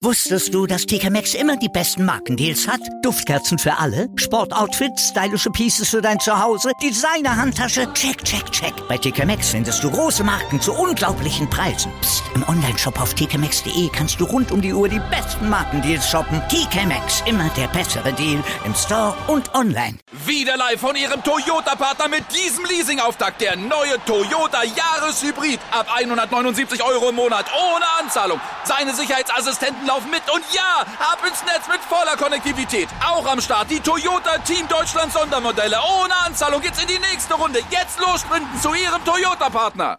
Wusstest du, dass TK Maxx immer die besten Markendeals hat? Duftkerzen für alle, Sportoutfits, stylische Pieces für dein Zuhause, Designer-Handtasche, check, check, check. Bei TK Maxx findest du große Marken zu unglaublichen Preisen. Psst. Im Onlineshop auf tkmaxx.de kannst du rund um die Uhr die besten Markendeals shoppen. TK Maxx, immer der bessere Deal im Store und online. Wieder live von Ihrem Toyota-Partner mit diesem Leasing-Auftakt. Der neue Toyota Jahreshybrid. Ab 179 € im Monat ohne Anzahlung. Seine Sicherheitsassistenten laufen mit und ja, ab ins Netz mit voller Konnektivität. Auch am Start die Toyota Team Deutschland Sondermodelle. Ohne Anzahlung geht's in die nächste Runde. Jetzt los sprinten zu Ihrem Toyota-Partner.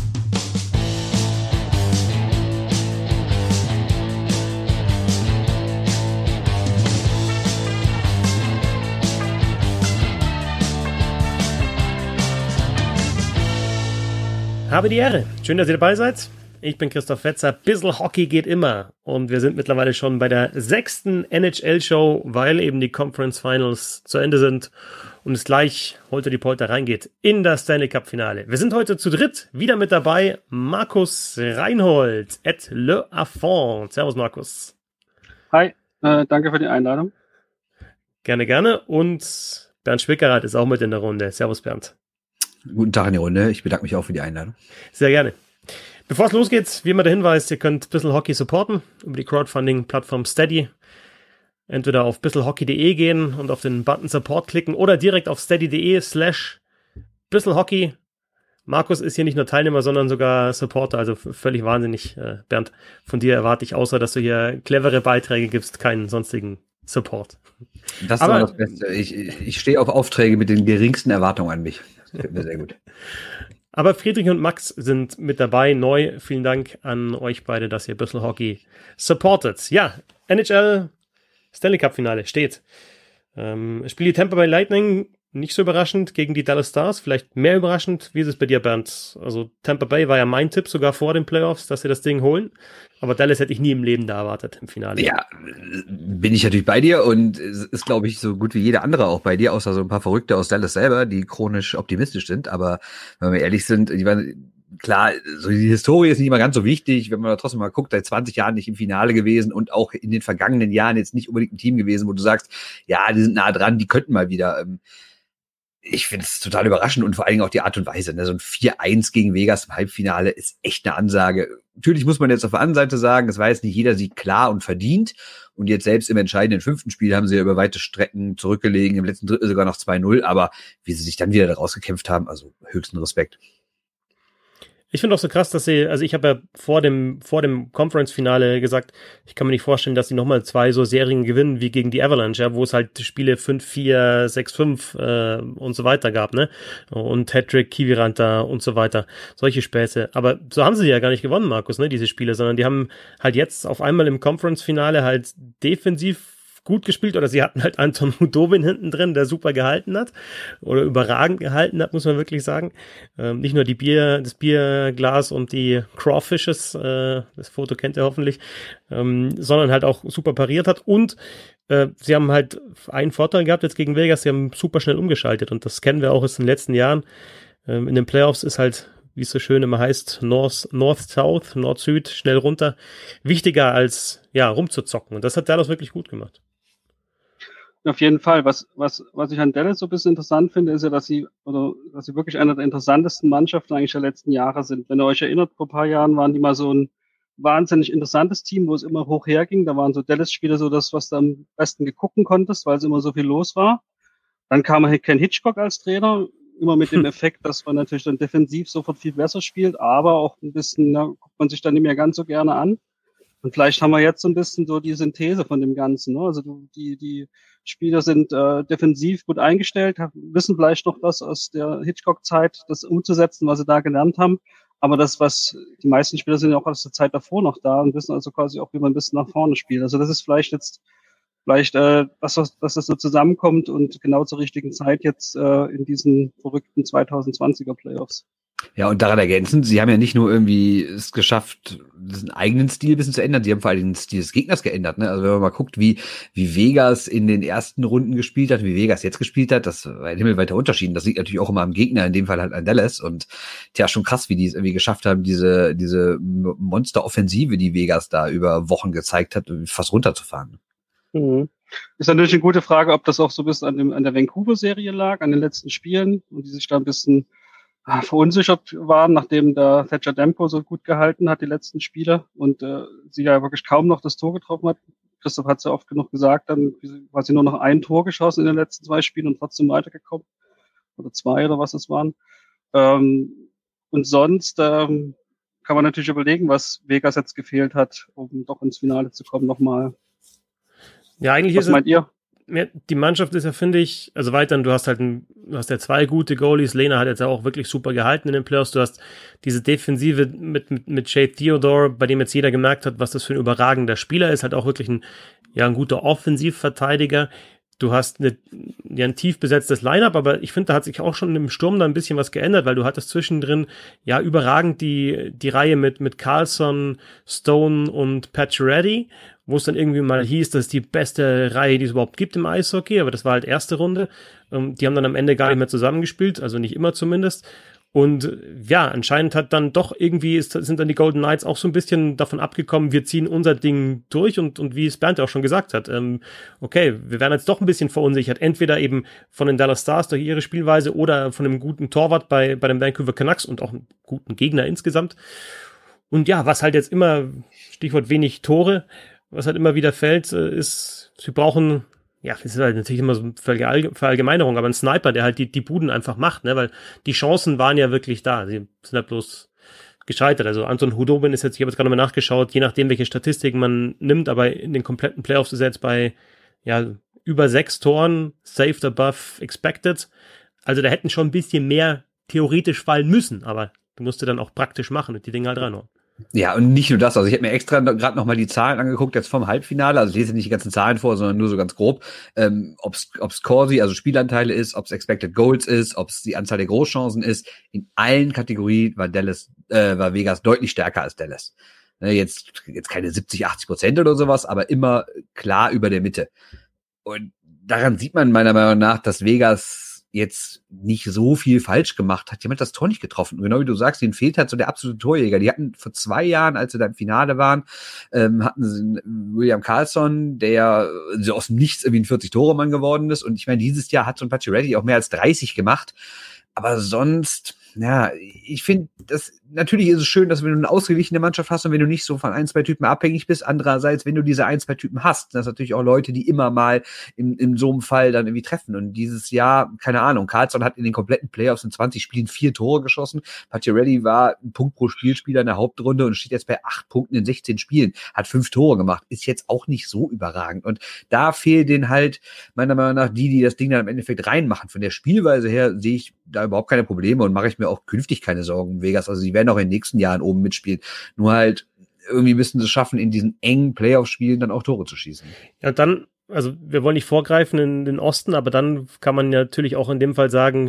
Habe die Ehre. Schön, dass ihr dabei seid. Ich bin Christoph Fetzer. Bissl Hockey geht immer. Und wir sind mittlerweile schon bei der 6. NHL-Show, weil eben die Conference Finals zu Ende sind und es gleich holter die Polter reingeht in das Stanley Cup-Finale. Wir sind heute zu dritt wieder mit dabei. Markus Reinhold at Le Affront. Servus, Markus. Hi, danke für die Einladung. Gerne, gerne. Und Bernd Schwickerath ist auch mit in der Runde. Servus, Bernd. Guten Tag in die Runde. Ich bedanke mich auch für die Einladung. Sehr gerne. Bevor es losgeht, wie immer der Hinweis, ihr könnt Bissl Hockey supporten über die Crowdfunding-Plattform Steady. Entweder auf bisslhockey.de gehen und auf den Button Support klicken oder direkt auf steady.de/bisslhockey. Markus ist hier nicht nur Teilnehmer, sondern sogar Supporter, also völlig wahnsinnig. Bernd, von dir erwarte ich, außer dass du hier clevere Beiträge gibst, keinen sonstigen Support. Das ist aber das Beste. Ich stehe auf Aufträge mit den geringsten Erwartungen an mich. Das gefällt mir sehr gut. Aber Friedrich und Max sind mit dabei, neu. Vielen Dank an euch beide, dass ihr Bissl Hockey supportet. Ja, NHL Stanley Cup Finale steht. Spielt die Tampa Bay Lightning, nicht so überraschend, gegen die Dallas Stars. Vielleicht mehr überraschend. Wie ist es bei dir, Bernd? Also Tampa Bay war ja mein Tipp, sogar vor den Playoffs, dass sie das Ding holen. Aber Dallas hätte ich nie im Leben da erwartet im Finale. Ja, bin ich natürlich bei dir und ist, glaube ich, so gut wie jeder andere auch bei dir, außer so ein paar Verrückte aus Dallas selber, die chronisch optimistisch sind. Aber wenn wir ehrlich sind, ich meine, klar, so die Historie ist nicht immer ganz so wichtig, wenn man da trotzdem mal guckt, seit 20 Jahren nicht im Finale gewesen und auch in den vergangenen Jahren jetzt nicht unbedingt ein Team gewesen, wo du sagst, ja, die sind nah dran, die könnten mal wieder. Ich finde es total überraschend und vor allen Dingen auch die Art und Weise. Ne? So ein 4-1 gegen Vegas im Halbfinale ist echt eine Ansage. Natürlich muss man jetzt auf der anderen Seite sagen, es war jetzt nicht jeder Sieg klar und verdient. Und jetzt selbst im entscheidenden 5. Spiel haben sie ja über weite Strecken zurückgelegen, im letzten Drittel sogar noch 2-0. Aber wie sie sich dann wieder da rausgekämpft haben, also höchsten Respekt. Ich finde auch so krass, dass sie, also ich habe ja vor dem Conference-Finale gesagt, ich kann mir nicht vorstellen, dass sie nochmal 2 so Serien gewinnen wie gegen die Avalanche, ja, wo es halt Spiele 5-4, 6-5 und so weiter gab, ne? Und Hattrick, Kiviranta und so weiter. Solche Späße. Aber so haben sie ja gar nicht gewonnen, Markus, ne, diese Spiele, sondern die haben halt jetzt auf einmal im Conference-Finale halt defensiv gut gespielt, oder sie hatten halt Anton Khudobin hinten drin, der super gehalten hat oder überragend gehalten hat, muss man wirklich sagen. Nicht nur das Bierglas und die Crawfishes, das Foto kennt ihr hoffentlich, sondern halt auch super pariert hat, und sie haben halt einen Vorteil gehabt jetzt gegen Vegas, sie haben super schnell umgeschaltet, und das kennen wir auch aus den letzten Jahren. In den Playoffs ist halt, wie es so schön immer heißt, North-South, Nord-Süd, schnell runter, wichtiger als ja rumzuzocken, und das hat Dallas wirklich gut gemacht. Auf jeden Fall. Was ich an Dallas so ein bisschen interessant finde, ist ja, dass sie wirklich eine der interessantesten Mannschaften eigentlich der letzten Jahre sind. Wenn ihr euch erinnert, vor ein paar Jahren waren die mal so ein wahnsinnig interessantes Team, wo es immer hoch herging. Da waren so Dallas-Spiele so das, was du am besten gucken konntest, weil es immer so viel los war. Dann kam Ken Hitchcock als Trainer, immer mit dem Effekt, dass man natürlich dann defensiv sofort viel besser spielt, aber auch ein bisschen, guckt man sich dann nicht mehr ganz so gerne an. Und vielleicht haben wir jetzt so ein bisschen so die Synthese von dem Ganzen, ne? Also die Spieler sind defensiv gut eingestellt, wissen vielleicht noch das aus der Hitchcock-Zeit, das umzusetzen, was sie da gelernt haben. Aber das, was die meisten Spieler sind ja auch aus der Zeit davor noch da und wissen also quasi auch, wie man ein bisschen nach vorne spielt. Also das ist vielleicht dass das so zusammenkommt und genau zur richtigen Zeit jetzt in diesen verrückten 2020er Playoffs. Ja, und daran ergänzend, sie haben ja nicht nur irgendwie es geschafft, diesen eigenen Stil ein bisschen zu ändern, sie haben vor allem den Stil des Gegners geändert. Ne? Also wenn man mal guckt, wie Vegas in den ersten Runden gespielt hat, wie Vegas jetzt gespielt hat, das war ein himmelweiter Unterschied. Das liegt natürlich auch immer am Gegner, in dem Fall halt an Dallas. Und tja, schon krass, wie die es irgendwie geschafft haben, diese Monster-Offensive, die Vegas da über Wochen gezeigt hat, fast runterzufahren. Mhm. Ist natürlich eine gute Frage, ob das auch so ein bisschen an der Vancouver-Serie lag, an den letzten Spielen und die sich da ein bisschen verunsichert waren, nachdem der Thatcher Demko so gut gehalten hat, die letzten Spiele, und sie ja wirklich kaum noch das Tor getroffen hat. Christoph hat es ja oft genug gesagt, dann war sie nur noch ein Tor geschossen in den letzten 2 Spielen und trotzdem weitergekommen. Oder 2 oder was es waren. Und sonst kann man natürlich überlegen, was Vegas jetzt gefehlt hat, um doch ins Finale zu kommen nochmal. Ja, eigentlich was meint ihr? Die Mannschaft ist ja, finde ich, also weiterhin, du hast ja 2 gute Goalies. Lehner hat jetzt auch wirklich super gehalten in den Playoffs. Du hast diese Defensive mit Shea Theodore, bei dem jetzt jeder gemerkt hat, was das für ein überragender Spieler ist, halt auch wirklich ein guter Offensivverteidiger. Du hast ein tief besetztes Line-Up, aber ich finde, da hat sich auch schon im Sturm da ein bisschen was geändert, weil du hattest zwischendrin ja überragend die Reihe mit Carlson, Stone und Pacioretty, wo es dann irgendwie mal hieß, das ist die beste Reihe, die es überhaupt gibt im Eishockey, aber das war halt erste Runde. Die haben dann am Ende gar nicht mehr zusammengespielt, also nicht immer zumindest. Und ja, anscheinend hat dann doch irgendwie sind dann die Golden Knights auch so ein bisschen davon abgekommen, wir ziehen unser Ding durch und wie es Bernd auch schon gesagt hat, okay, wir werden jetzt doch ein bisschen verunsichert, entweder eben von den Dallas Stars durch ihre Spielweise oder von einem guten Torwart bei den Vancouver Canucks und auch einem guten Gegner insgesamt. Und ja, was halt jetzt immer, Stichwort wenig Tore, was halt immer wieder fällt, ist, sie brauchen, ja, das ist halt natürlich immer so eine Verallgemeinerung, aber ein Sniper, der halt die Buden einfach macht, ne, weil die Chancen waren ja wirklich da. Sie sind halt bloß gescheitert. Also Anton Khudobin ist jetzt, ich habe jetzt gerade mal nachgeschaut, je nachdem, welche Statistiken man nimmt, aber in den kompletten Playoffs ist er jetzt bei, ja, über 6 Toren, saved above expected. Also da hätten schon ein bisschen mehr theoretisch fallen müssen, aber du musst dann auch praktisch machen und die Dinge halt reinhauen. Ja, und nicht nur das, also ich habe mir extra gerade noch mal die Zahlen angeguckt, jetzt vom Halbfinale, also ich lese nicht die ganzen Zahlen vor, sondern nur so ganz grob, ob's Corsi, also Spielanteile ist, ob's Expected Goals ist, ob's die Anzahl der Großchancen ist, in allen Kategorien war Vegas deutlich stärker als Dallas. Jetzt keine 70-80% oder sowas, aber immer klar über der Mitte. Und daran sieht man meiner Meinung nach, dass Vegas jetzt nicht so viel falsch gemacht hat. Die haben das Tor nicht getroffen. Und genau wie du sagst, denen fehlt halt so der absolute Torjäger. Die hatten vor 2 Jahren, als sie da im Finale waren, hatten sie William Karlsson, der so aus dem Nichts irgendwie ein 40-Tore-Mann geworden ist. Und ich meine, dieses Jahr hat so ein Pacioretty auch mehr als 30 gemacht. Aber sonst, ja, ich finde, natürlich ist es schön, dass wenn du eine ausgeglichene Mannschaft hast und wenn du nicht so von 1, 2 Typen abhängig bist, andererseits, wenn du diese 1, 2 Typen hast, das sind natürlich auch Leute, die immer mal in so einem Fall dann irgendwie treffen. Und dieses Jahr, keine Ahnung, Karlsson hat in den kompletten Playoffs in 20 Spielen 4 Tore geschossen. Pacioretty war ein Punkt pro Spielspieler in der Hauptrunde und steht jetzt bei 8 Punkten in 16 Spielen, hat 5 Tore gemacht, ist jetzt auch nicht so überragend. Und da fehlt denen halt meiner Meinung nach die das Ding dann im Endeffekt reinmachen. Von der Spielweise her sehe ich da überhaupt keine Probleme und mache ich mir auch künftig keine Sorgen um Vegas. Also sie werden auch in den nächsten Jahren oben mitspielen. Nur halt irgendwie müssen sie es schaffen, in diesen engen Playoff-Spielen dann auch Tore zu schießen. Ja, dann, also wir wollen nicht vorgreifen in den Osten, aber dann kann man natürlich auch in dem Fall sagen,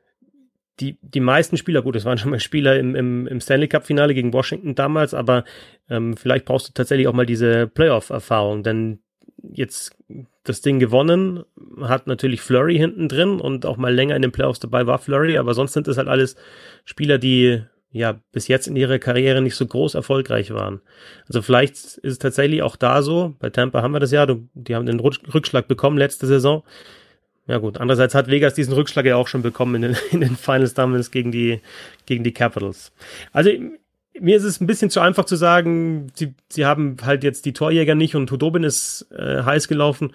die meisten Spieler, gut, es waren schon mal Spieler im Stanley Cup-Finale gegen Washington damals, aber vielleicht brauchst du tatsächlich auch mal diese Playoff-Erfahrung, denn jetzt das Ding gewonnen hat natürlich Fleury hinten drin und auch mal länger in den Playoffs dabei war Fleury, aber sonst sind es halt alles Spieler, die ja bis jetzt in ihrer Karriere nicht so groß erfolgreich waren. Also vielleicht ist es tatsächlich auch da so, bei Tampa haben wir das ja, die haben den Rückschlag bekommen letzte Saison. Ja gut, andererseits hat Vegas diesen Rückschlag ja auch schon bekommen in den Finals damals gegen die Capitals. Also mir ist es ein bisschen zu einfach zu sagen, sie haben halt jetzt die Torjäger nicht und Khudobin ist heiß gelaufen.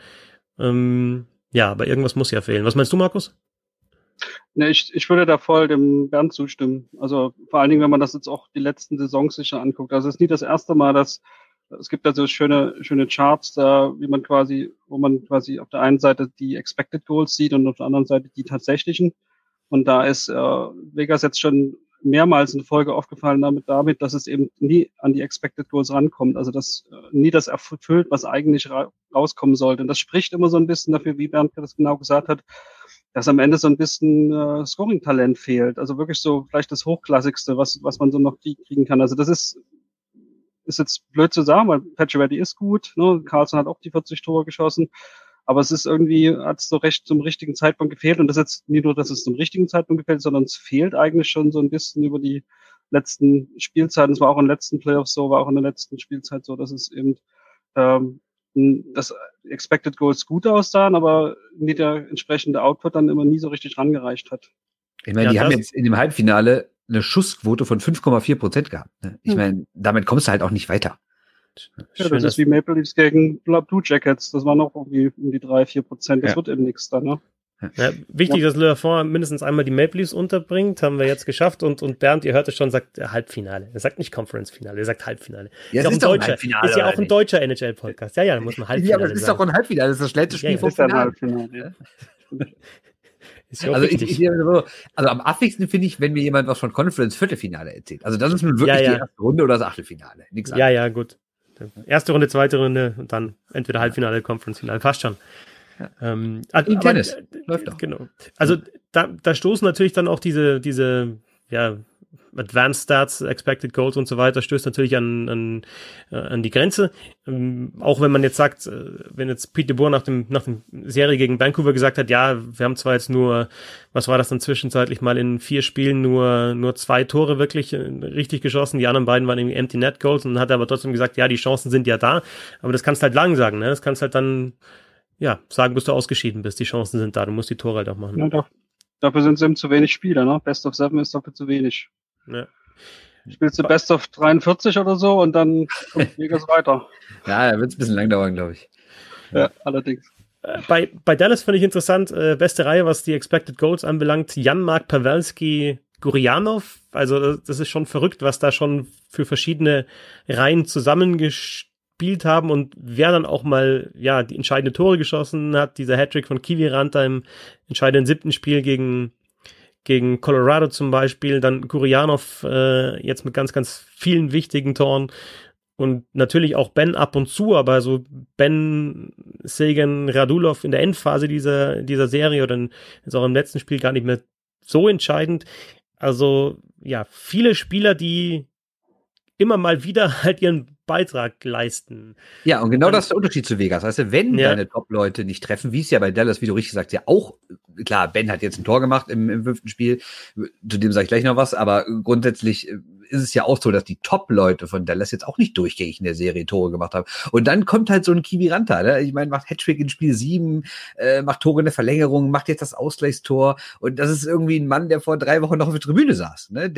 Ja, aber irgendwas muss ja fehlen. Was meinst du, Markus? Ne, ich würde da voll dem Bernd zustimmen. Also vor allen Dingen, wenn man das jetzt auch die letzten Saisons sich anguckt. Also es ist nie das erste Mal, dass es gibt da so schöne Charts, da, wo man quasi auf der einen Seite die Expected Goals sieht und auf der anderen Seite die tatsächlichen. Und da ist Vegas jetzt schon mehrmals in Folge aufgefallen damit, dass es eben nie an die Expected Goals rankommt. Also dass nie das erfüllt, was eigentlich rauskommen sollte. Und das spricht immer so ein bisschen dafür, wie Bernd das genau gesagt hat, dass am Ende so ein bisschen Scoring-Talent fehlt. Also wirklich so vielleicht das Hochklassigste, was man so noch kriegen kann. Also das ist jetzt blöd zu sagen, weil Pacioretty ist gut, ne? Carlson hat auch die 40 Tore geschossen, aber es ist irgendwie, hat es so recht zum richtigen Zeitpunkt gefehlt, und das ist jetzt nicht nur, dass es zum richtigen Zeitpunkt gefehlt, sondern es fehlt eigentlich schon so ein bisschen über die letzten Spielzeiten. Es war auch in den letzten Playoffs so, war auch in der letzten Spielzeit so, dass es eben das Expected Goals gut aussahen, aber nie der entsprechende Output dann immer nie so richtig rangereicht hat. Ich meine, die haben jetzt in dem Halbfinale eine Schussquote von 5,4% gehabt. Ne? Ich meine, damit kommst du halt auch nicht weiter. Ja, das ist wie Maple Leafs gegen Blue Jackets. Das waren auch irgendwie um die 3-4%. Das wird eben nichts da, ne? Ja, wichtig, dass Le Fond mindestens einmal die Maple Leafs unterbringt, haben wir jetzt geschafft, und Bernd, ihr hört es schon, sagt Halbfinale. Er sagt nicht Conference-Finale, er sagt Halbfinale. Ja, ist auch ein Halbfinale. Ist ja auch ein deutscher NHL-Podcast. Ja, da muss man Halbfinale sagen. Ja, aber es ist doch ein Halbfinale, das ist das letzte Spiel vom Finale. Also am affigsten finde ich, wenn mir jemand was von Conference-Viertelfinale erzählt. Also das ist nun wirklich die erste Runde oder das Achtelfinale. Nichts anderes. Ja, gut. Erste Runde, zweite Runde und dann entweder Halbfinale, Conference-Finale. Passt schon. Ja. Im Tennis. Läuft doch. Genau. Also da stoßen natürlich dann auch diese Advanced Stats, Expected Goals und so weiter, stößt natürlich an die Grenze. Auch wenn man jetzt sagt, wenn jetzt Pete DeBoer nach dem Serie gegen Vancouver gesagt hat, ja, wir haben zwar jetzt nur, was war das dann zwischenzeitlich mal in 4 Spielen, nur 2 Tore wirklich richtig geschossen, die anderen beiden waren irgendwie Empty Net Goals, und dann hat er aber trotzdem gesagt, ja, die Chancen sind ja da, aber das kannst du halt lang sagen, ne? Das kannst halt dann sagen, bis du ausgeschieden bist. Die Chancen sind da. Du musst die Tore halt auch machen. Ja, doch. Dafür sind es eben zu wenig Spieler, ne? Best of 7 ist dafür zu wenig. Ja. Spielst du Best of 43 oder so und dann kommt Vegas weiter. Ja, da wird es ein bisschen lang dauern, glaube ich. Ja, allerdings. Bei Dallas finde ich interessant, beste Reihe, was die Expected Goals anbelangt, Jan-Mark Pavelski, Gurianov. Also das ist schon verrückt, was da schon für verschiedene Reihen zusammengespielt haben und wer dann auch mal die entscheidende Tore geschossen hat. Dieser Hattrick von Kiviranta im entscheidenden 7. Spiel gegen Colorado zum Beispiel. Dann Gurianov jetzt mit ganz, ganz vielen wichtigen Toren. Und natürlich auch Ben ab und zu, aber so Ben, Seguin, Radulov in der Endphase dieser Serie oder jetzt auch im letzten Spiel gar nicht mehr so entscheidend. Also viele Spieler, die immer mal wieder halt ihren Beitrag leisten. Ja, und genau das ist der Unterschied zu Vegas. Weißt du, wenn deine Top-Leute nicht treffen, wie es ja bei Dallas, wie du richtig sagst, ja auch, klar, Ben hat jetzt ein Tor gemacht im 5. Spiel, zu dem sage ich gleich noch was, aber grundsätzlich ist es ja auch so, dass die Top-Leute von Dallas jetzt auch nicht durchgängig in der Serie Tore gemacht haben. Und dann kommt halt so ein Kiviranta, ne? Ich meine, macht Hattrick in Spiel 7, macht Tore in der Verlängerung, macht jetzt das Ausgleichstor, und das ist irgendwie ein Mann, der vor 3 Wochen noch auf der Tribüne saß, ne?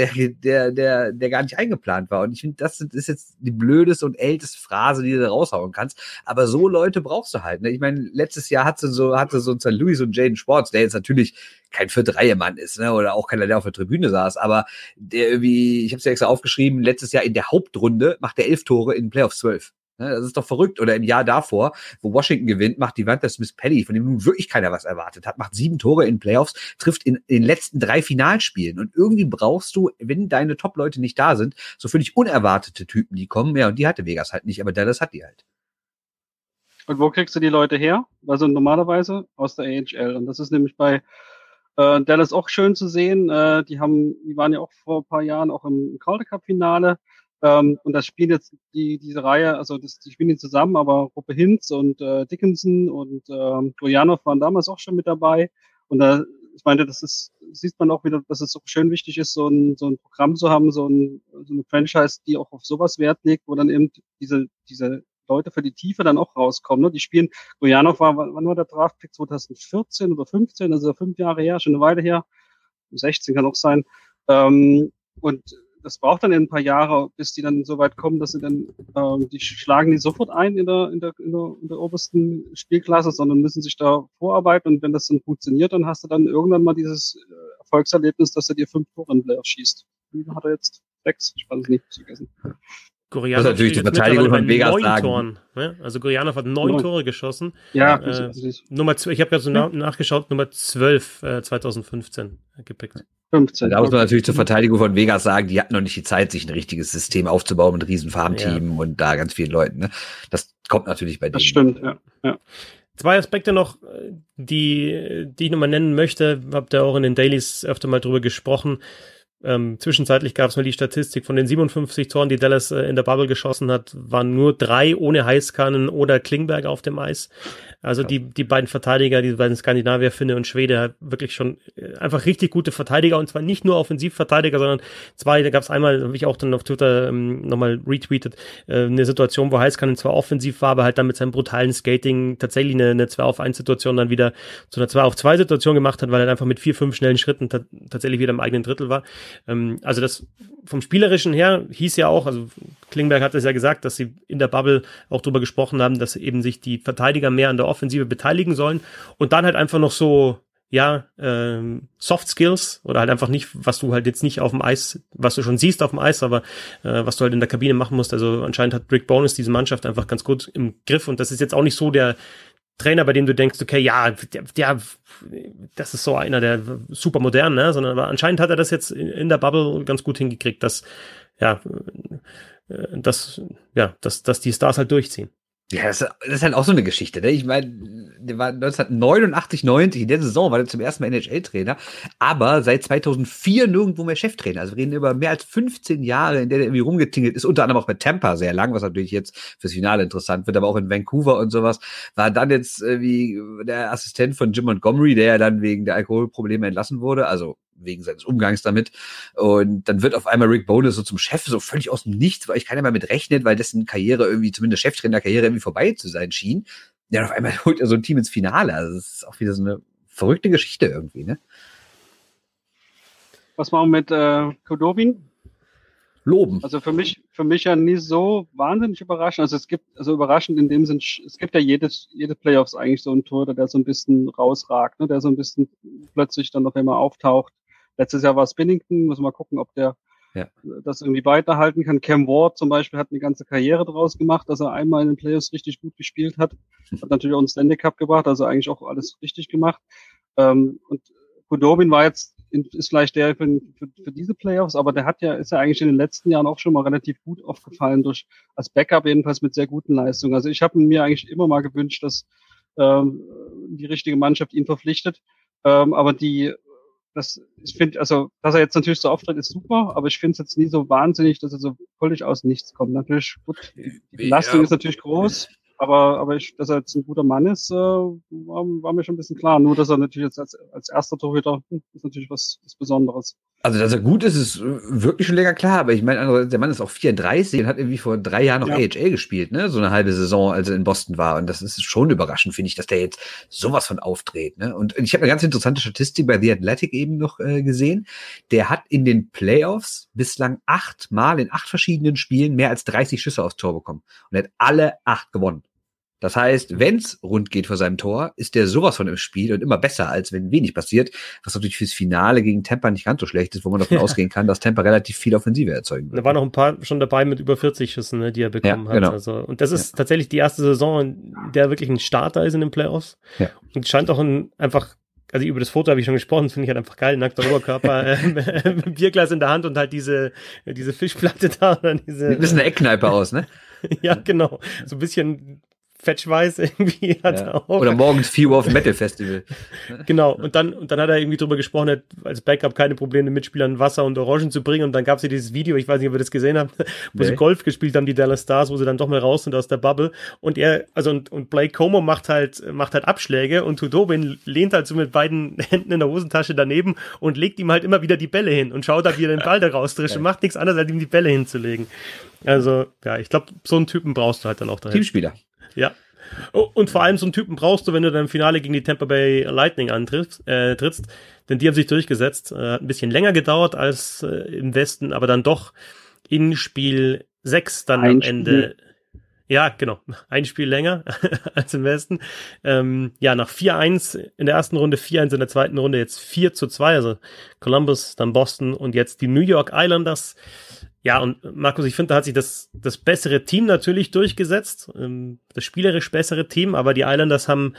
Der gar nicht eingeplant war. Und ich finde, das ist jetzt die blödeste und älteste Phrase, die du da raushauen kannst. Aber so Leute brauchst du halt, ne? Ich meine, letztes Jahr hatte so ein St. Louis und Jaden Schwartz, der jetzt natürlich kein 4-3-Mann ist, ne? Oder auch keiner, der auf der Tribüne saß, aber der irgendwie, ich habe es ja extra aufgeschrieben, letztes Jahr in der Hauptrunde macht er 11 Tore in den Playoffs 12. Ne? Das ist doch verrückt. Oder im Jahr davor, wo Washington gewinnt, macht Devonta Smith-Pelly, von dem nun wirklich keiner was erwartet hat, macht 7 Tore in den Playoffs, trifft in den letzten 3 Finalspielen. Und irgendwie brauchst du, wenn deine Top-Leute nicht da sind, so völlig unerwartete Typen, die kommen. Ja, und die hatte Vegas halt nicht, aber Dallas hat die halt. Und wo kriegst du die Leute her? Also normalerweise aus der AHL. Und das ist nämlich bei Dallas auch schön zu sehen. Die waren ja auch vor ein paar Jahren auch im Calder Cup Finale. Und das spielen jetzt diese Reihe, also die spielen die zusammen, aber Ruppe Hintz und Dickinson und Gurianov waren damals auch schon mit dabei. Und ich meine, sieht man auch wieder, dass es so schön wichtig ist, so ein Programm zu haben, so eine Franchise, die auch auf sowas Wert legt, wo dann eben diese Leute für die Tiefe dann auch rauskommen. Ne? Die spielen, Gurianov wann war der Draftpick? 2014 oder 15, also 5 Jahre her, schon eine Weile her. 16 kann auch sein. Und das braucht dann ein paar Jahre, bis die dann so weit kommen, dass sie dann, die schlagen die sofort ein in der obersten Spielklasse, sondern müssen sich da vorarbeiten. Und wenn das dann funktioniert, dann hast du dann irgendwann mal dieses Erfolgserlebnis, dass er dir 5 Tore in Playoff schießt. Wie hat er jetzt? 6? Ich weiß es nicht, vergessen. Gurianov das ist natürlich die Verteidigung von Vegas 9 Toren. Ne? Also Gurianov hat 9 Tore geschossen. Ja, Nummer 2, ich habe gerade so nachgeschaut, Nummer 12 2015 gepickt. 15. Da muss man natürlich zur Verteidigung von Vegas sagen, die hatten noch nicht die Zeit, sich ein richtiges System aufzubauen mit riesen Farmteam und da ganz vielen Leuten. Ne? Das kommt natürlich bei denen. Das stimmt, ja. Zwei Aspekte noch, die ich nochmal nennen möchte, habt ihr auch in den Dailies öfter mal drüber gesprochen. Zwischenzeitlich gab es mal die Statistik von den 57 Toren, die Dallas in der Bubble geschossen hat, waren nur 3 ohne Heiskanen oder Klingberg auf dem Eis. Also die beiden Verteidiger, die beiden Skandinavier, Finne und Schwede, wirklich schon einfach richtig gute Verteidiger, und zwar nicht nur Offensivverteidiger, sondern zwei, da gab es einmal, habe ich auch dann auf Twitter nochmal retweetet, eine Situation, wo Heiskanen zwar offensiv war, aber halt dann mit seinem brutalen Skating tatsächlich eine 2-auf-1-Situation dann wieder zu einer 2-auf-2-Situation gemacht hat, weil er einfach mit 4-5 schnellen Schritten tatsächlich wieder im eigenen Drittel war. Also das vom Spielerischen her hieß ja auch, also Klingberg hat es ja gesagt, dass sie in der Bubble auch drüber gesprochen haben, dass eben sich die Verteidiger mehr an der Offensive beteiligen sollen und dann halt einfach noch so, Soft Skills oder halt einfach nicht, was du halt jetzt nicht auf dem Eis, was du schon siehst auf dem Eis, aber was du halt in der Kabine machen musst. Also anscheinend hat Rick Bowness diese Mannschaft einfach ganz gut im Griff, und das ist jetzt auch nicht so der Trainer, bei dem du denkst, okay, ja, das ist so einer, der super modern, ne? Sondern aber anscheinend hat er das jetzt in der Bubble ganz gut hingekriegt, dass die Stars halt durchziehen. Ja, das ist halt auch so eine Geschichte, ne? Ich meine, der war 1989, 90, in der Saison war der zum ersten Mal NHL-Trainer, aber seit 2004 nirgendwo mehr Cheftrainer. Also wir reden über mehr als 15 Jahre, in der irgendwie rumgetingelt ist, unter anderem auch bei Tampa sehr lang, was natürlich jetzt fürs Finale interessant wird, aber auch in Vancouver und sowas. War dann jetzt wie der Assistent von Jim Montgomery, der ja dann wegen der Alkoholprobleme entlassen wurde, also wegen seines Umgangs damit. Und dann wird auf einmal Rick Bowness so zum Chef, so völlig aus dem Nichts, weil ich keiner mehr mit rechnet, weil dessen Karriere irgendwie, zumindest Cheftrainerkarriere, irgendwie vorbei zu sein schien. Ja, und auf einmal holt er so ein Team ins Finale. Also das ist auch wieder so eine verrückte Geschichte irgendwie, ne? Was war mit Khudobin? Loben. Also für mich ja nie so wahnsinnig überraschend. Also überraschend in dem Sinn, es gibt ja jede Playoffs eigentlich so ein Torhüter, der so ein bisschen rausragt, ne? Der so ein bisschen plötzlich dann noch immer auftaucht. Letztes Jahr war es Binnington, muss mal gucken, ob der das irgendwie weiterhalten kann. Cam Ward zum Beispiel hat eine ganze Karriere draus gemacht, dass er einmal in den Playoffs richtig gut gespielt hat. Hat natürlich auch einen Stanley Cup gebracht, also eigentlich auch alles richtig gemacht. Und Khudobin ist vielleicht der für diese Playoffs, aber ist ja eigentlich in den letzten Jahren auch schon mal relativ gut aufgefallen als Backup jedenfalls mit sehr guten Leistungen. Also ich habe mir eigentlich immer mal gewünscht, dass die richtige Mannschaft ihn verpflichtet. Aber ich finde, also, dass er jetzt natürlich so auftritt, ist super, aber ich finde es jetzt nie so wahnsinnig, dass er so völlig aus nichts kommt. Natürlich, gut, die Belastung ist natürlich groß, aber dass er jetzt ein guter Mann ist, war mir schon ein bisschen klar. Nur, dass er natürlich jetzt als erster Torhüter ist natürlich was Besonderes. Also, dass er gut ist wirklich schon länger klar, aber ich meine, der Mann ist auch 34 und hat irgendwie vor 3 Jahren noch AHL gespielt, ne? So eine halbe Saison, als er in Boston war. Und das ist schon überraschend, finde ich, dass der jetzt sowas von aufdreht, ne? Und ich habe eine ganz interessante Statistik bei The Athletic eben noch gesehen. Der hat in den Playoffs bislang 8 Mal in 8 verschiedenen Spielen mehr als 30 Schüsse aufs Tor bekommen. Und er hat alle 8 gewonnen. Das heißt, wenn's rund geht vor seinem Tor, ist der sowas von im Spiel und immer besser, als wenn wenig passiert, was natürlich fürs Finale gegen Tampa nicht ganz so schlecht ist, wo man davon ausgehen kann, dass Tampa relativ viel Offensive erzeugen wird. Da waren noch ein paar schon dabei mit über 40 Schüssen, ne, die er bekommen hat. Genau. Also, und das ist tatsächlich die erste Saison, in der wirklich ein Starter ist in den Playoffs. Ja. Und scheint auch also über das Foto habe ich schon gesprochen, das finde ich halt einfach geil, nackter Oberkörper, Bierglas in der Hand und halt diese Fischplatte da. Ein bisschen eine Eckkneipe aus, ne? Ja, genau. So ein bisschen Fetchweiß irgendwie hat er auch. Oder morgens 4 Uhr auf dem Metal Festival. Genau. Und dann hat er irgendwie drüber gesprochen, er hat als Backup keine Probleme, den Mitspielern Wasser und Orangen zu bringen. Und dann gab es ja dieses Video, ich weiß nicht, ob ihr das gesehen habt, wo sie Golf gespielt haben, die Dallas Stars, wo sie dann doch mal raus sind aus der Bubble. Und und Blake Comeau macht halt Abschläge und Khudobin lehnt halt so mit beiden Händen in der Hosentasche daneben und legt ihm halt immer wieder die Bälle hin und schaut halt, wie er den Ball da raustrischt und macht nichts anderes, als ihm die Bälle hinzulegen. Also, ja, ich glaube, so einen Typen brauchst du halt dann auch dahin. Teamspieler. Ja. Und vor allem so einen Typen brauchst du, wenn du dann im Finale gegen die Tampa Bay Lightning trittst, denn die haben sich durchgesetzt. Hat ein bisschen länger gedauert als im Westen, aber dann doch in Spiel 6 dann am Ende. Ja, genau. Ein Spiel länger als im Westen. Nach 4-1 in der ersten Runde, 4-1 in der zweiten Runde, jetzt 4-2, also Columbus, dann Boston und jetzt die New York Islanders. Ja, und Markus, ich finde, da hat sich das bessere Team natürlich durchgesetzt, das spielerisch bessere Team, aber die Islanders haben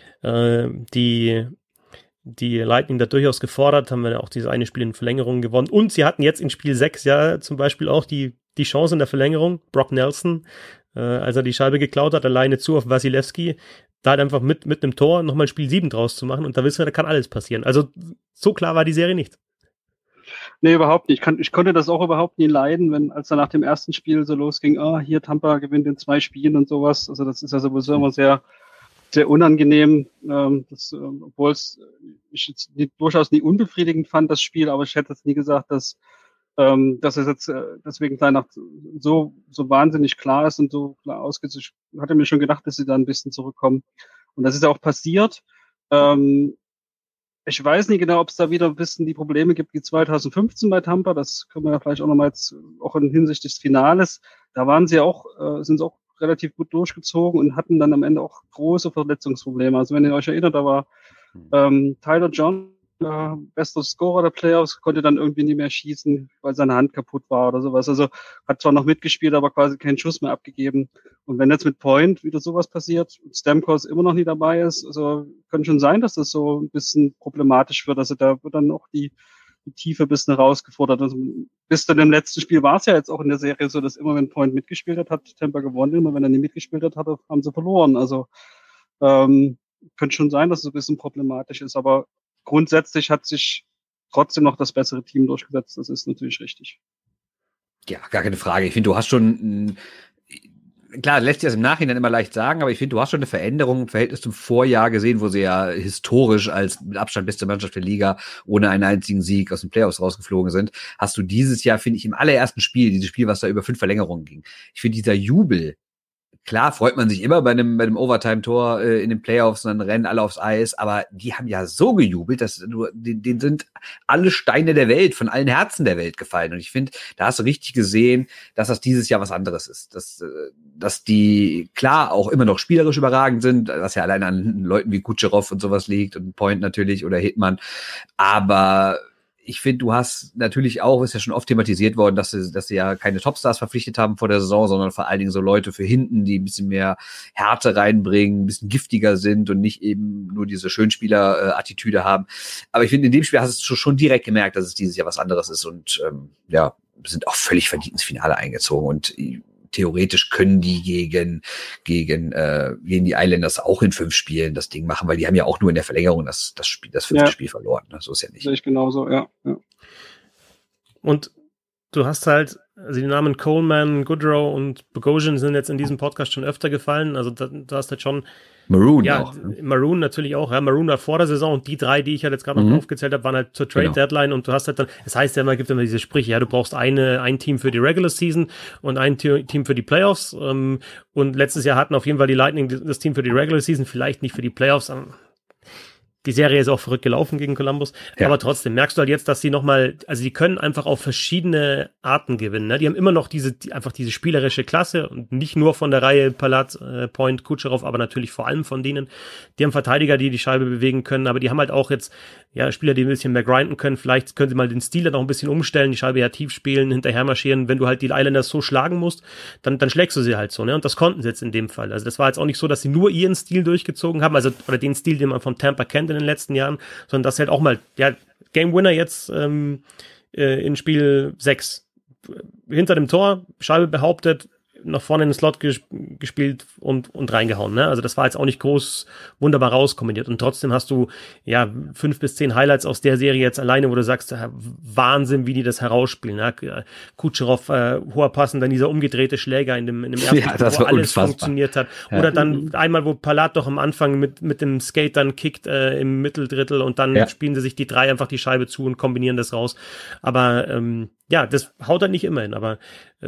die Lightning da durchaus gefordert, haben wir auch dieses eine Spiel in Verlängerung gewonnen und sie hatten jetzt in Spiel 6 ja zum Beispiel auch die Chance in der Verlängerung, Brock Nelson, als er die Scheibe geklaut hat, alleine zu auf Vasilevsky, da halt einfach mit einem Tor nochmal Spiel 7 draus zu machen und da wissen wir, da kann alles passieren. Also so klar war die Serie nicht. Nee, überhaupt nicht. Ich konnte das auch überhaupt nie leiden, als dann nach dem ersten Spiel so losging, hier Tampa gewinnt in 2 Spielen und sowas. Also das ist ja sowieso immer sehr, sehr unangenehm, obwohl ich jetzt durchaus nie unbefriedigend fand, das Spiel, aber ich hätte jetzt nie gesagt, dass es jetzt deswegen gleich nach so wahnsinnig klar ist und so klar ausgeht. Ich hatte mir schon gedacht, dass sie da ein bisschen zurückkommen. Und das ist ja auch passiert. Ich weiß nicht genau, ob es da wieder ein bisschen die Probleme gibt wie 2015 bei Tampa. Das können wir ja vielleicht auch nochmal jetzt, auch in Hinsicht des Finales. Da waren sie auch, sind sie auch relativ gut durchgezogen und hatten dann am Ende auch große Verletzungsprobleme. Also wenn ihr euch erinnert, da war Tyler John, bester Scorer der Playoffs, konnte dann irgendwie nie mehr schießen, weil seine Hand kaputt war oder sowas. Also hat zwar noch mitgespielt, aber quasi keinen Schuss mehr abgegeben. Und wenn jetzt mit Point wieder sowas passiert, Stamkos immer noch nie dabei ist, also kann schon sein, dass das so ein bisschen problematisch wird. Also da wird dann auch die Tiefe ein bisschen herausgefordert. Also bis zu dem letzten Spiel war es ja jetzt auch in der Serie so, dass immer wenn Point mitgespielt hat Tampa gewonnen. Immer wenn er nie mitgespielt hat, haben sie verloren. Also könnte schon sein, dass es ein bisschen problematisch ist, aber grundsätzlich hat sich trotzdem noch das bessere Team durchgesetzt. Das ist natürlich richtig. Ja, gar keine Frage. Ich finde, du hast schon, klar, lässt sich das im Nachhinein immer leicht sagen, aber ich finde, du hast schon eine Veränderung im Verhältnis zum Vorjahr gesehen, wo sie ja historisch als mit Abstand beste Mannschaft der Liga ohne einen einzigen Sieg aus den Playoffs rausgeflogen sind. Hast du dieses Jahr, finde ich, im allerersten Spiel, dieses Spiel, was da über 5 Verlängerungen ging. Ich finde, dieser Jubel, klar freut man sich immer bei einem Overtime-Tor in den Playoffs, und dann rennen alle aufs Eis, aber die haben ja so gejubelt, dass denen sind alle Steine der Welt, von allen Herzen der Welt gefallen. Und ich finde, da hast du richtig gesehen, dass das dieses Jahr was anderes ist. Dass die klar auch immer noch spielerisch überragend sind, was ja allein an Leuten wie Kucherov und sowas liegt und Point natürlich oder Hitman, aber ich finde, du hast natürlich auch, ist ja schon oft thematisiert worden, dass sie ja keine Topstars verpflichtet haben vor der Saison, sondern vor allen Dingen so Leute für hinten, die ein bisschen mehr Härte reinbringen, ein bisschen giftiger sind und nicht eben nur diese Schönspieler-Attitüde haben. Aber ich finde, in dem Spiel hast du schon direkt gemerkt, dass es dieses Jahr was anderes ist und sind auch völlig verdient ins Finale eingezogen und theoretisch können die gegen die Islanders auch in 5 Spielen das Ding machen, weil die haben ja auch nur in der Verlängerung das 5. Spiel verloren. So ist ja nicht. Sehe ich genauso, ja. Und du hast halt, also die Namen Coleman, Goodrow und Bogosian sind jetzt in diesem Podcast schon öfter gefallen. Also du hast jetzt schon Maroon auch. Maroon natürlich auch. Ja, Maroon war vor der Saison und die 3, die ich halt jetzt gerade noch aufgezählt habe, waren halt zur Trade-Deadline und du hast halt dann, das heißt ja immer, gibt immer diese Sprüche, ja, du brauchst ein Team für die Regular Season und ein Team für die Playoffs und letztes Jahr hatten auf jeden Fall die Lightning das Team für die Regular Season, vielleicht nicht für die Playoffs. Die Serie ist auch verrückt gelaufen gegen Columbus, aber trotzdem merkst du halt jetzt, dass sie nochmal, also die können einfach auf verschiedene Arten gewinnen. Ne? Die haben immer noch einfach diese spielerische Klasse und nicht nur von der Reihe Palat, Point, Kucherov, aber natürlich vor allem von denen. Die haben Verteidiger, die Scheibe bewegen können, aber die haben halt auch jetzt Spieler, die ein bisschen mehr grinden können. Vielleicht können sie mal den Stil dann auch ein bisschen umstellen, die Scheibe ja tief spielen, hinterher marschieren. Wenn du halt die Islanders so schlagen musst, dann schlägst du sie halt so. Ne? Und das konnten sie jetzt in dem Fall. Also das war jetzt auch nicht so, dass sie nur ihren Stil durchgezogen haben, oder den Stil, den man von Tampa kennt in den letzten Jahren, sondern das halt auch mal, Game Winner jetzt in Spiel 6. Hinter dem Tor, Scheibe behauptet, nach vorne in den Slot gespielt und reingehauen. Ne? Also das war jetzt auch nicht groß wunderbar rauskombiniert. Und trotzdem hast du 5 bis 10 Highlights aus der Serie jetzt alleine, wo du sagst, Wahnsinn, wie die das herausspielen. Ne? Kucherov, hoher Pass und dann dieser umgedrehte Schläger in dem ersten Spiel, wo alles funktioniert hat. Ja. Oder dann einmal, wo Palat doch am Anfang mit dem Skate dann kickt im Mitteldrittel und dann spielen sie sich die 3 einfach die Scheibe zu und kombinieren das raus. Aber das haut halt nicht immer hin. Aber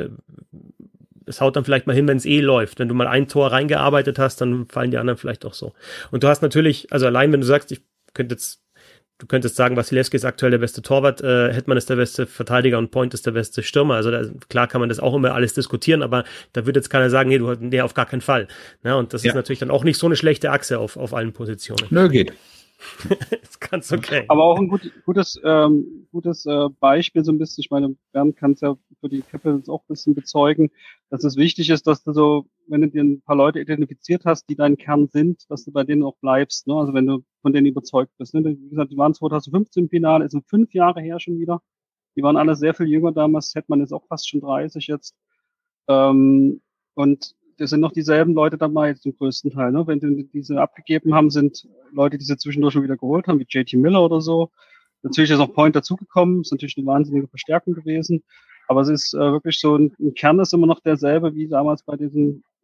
es haut dann vielleicht mal hin, wenn es läuft. Wenn du mal ein Tor reingearbeitet hast, dann fallen die anderen vielleicht auch so. Und du hast natürlich, also allein wenn du sagst, du könntest sagen, Vasilevskiy ist aktuell der beste Torwart, Hetman ist der beste Verteidiger und Point ist der beste Stürmer. Also klar kann man das auch immer alles diskutieren, aber da wird jetzt keiner sagen, nee, auf gar keinen Fall. Ja, und das ist natürlich dann auch nicht so eine schlechte Achse auf allen Positionen. Nö, geht. Ist ganz okay. Aber auch ein gutes Beispiel so ein bisschen. Ich meine, Bernd kann es ja für die Capitals auch ein bisschen bezeugen, dass es wichtig ist, dass du so, wenn du dir ein paar Leute identifiziert hast, die dein Kern sind, dass du bei denen auch bleibst. Ne? Also wenn du von denen überzeugt bist. Ne? Wie gesagt, die waren 2015 im Finale, ist 5 Jahre her schon wieder. Die waren alle sehr viel jünger damals. Hetman ist auch fast schon 30 jetzt. Und das sind noch dieselben Leute dabei zum größten Teil. Ne? Wenn die diese abgegeben haben, sind Leute, die sie zwischendurch schon wieder geholt haben, wie JT Miller oder so. Natürlich ist noch Point dazugekommen, ist natürlich eine wahnsinnige Verstärkung gewesen. Aber es ist wirklich so, ein Kern ist immer noch derselbe wie damals bei der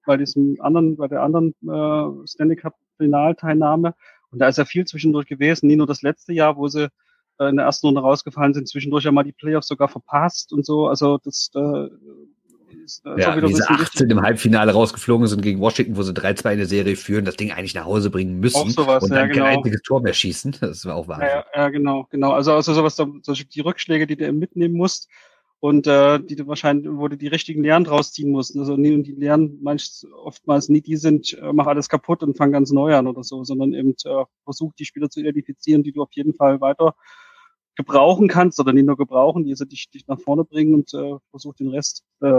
anderen Stanley Cup Finalteilnahme. Und da ist ja viel zwischendurch gewesen, nie nur das letzte Jahr, wo sie in der ersten Runde rausgefallen sind, zwischendurch ja mal die Playoffs sogar verpasst und so. Also das ist ja, wie sie 18 im Halbfinale rausgeflogen sind gegen Washington, wo sie 3-2 in der Serie führen, das Ding eigentlich nach Hause bringen müssen auch sowas, und dann ja, genau. kein einziges Tor mehr schießen. Das war auch Wahnsinn. Ja, genau. Also sowas, die Rückschläge, die du mitnehmen musst und die du wahrscheinlich, wo du die richtigen Lehren draus ziehen musst. Also nie, und die Lehren oftmals nie die sind, mach alles kaputt und fang ganz neu an oder so, sondern eben versuch die Spieler zu identifizieren, die du auf jeden Fall weiter gebrauchen kannst oder nicht nur gebrauchen, die dich nach vorne bringen und versuch den Rest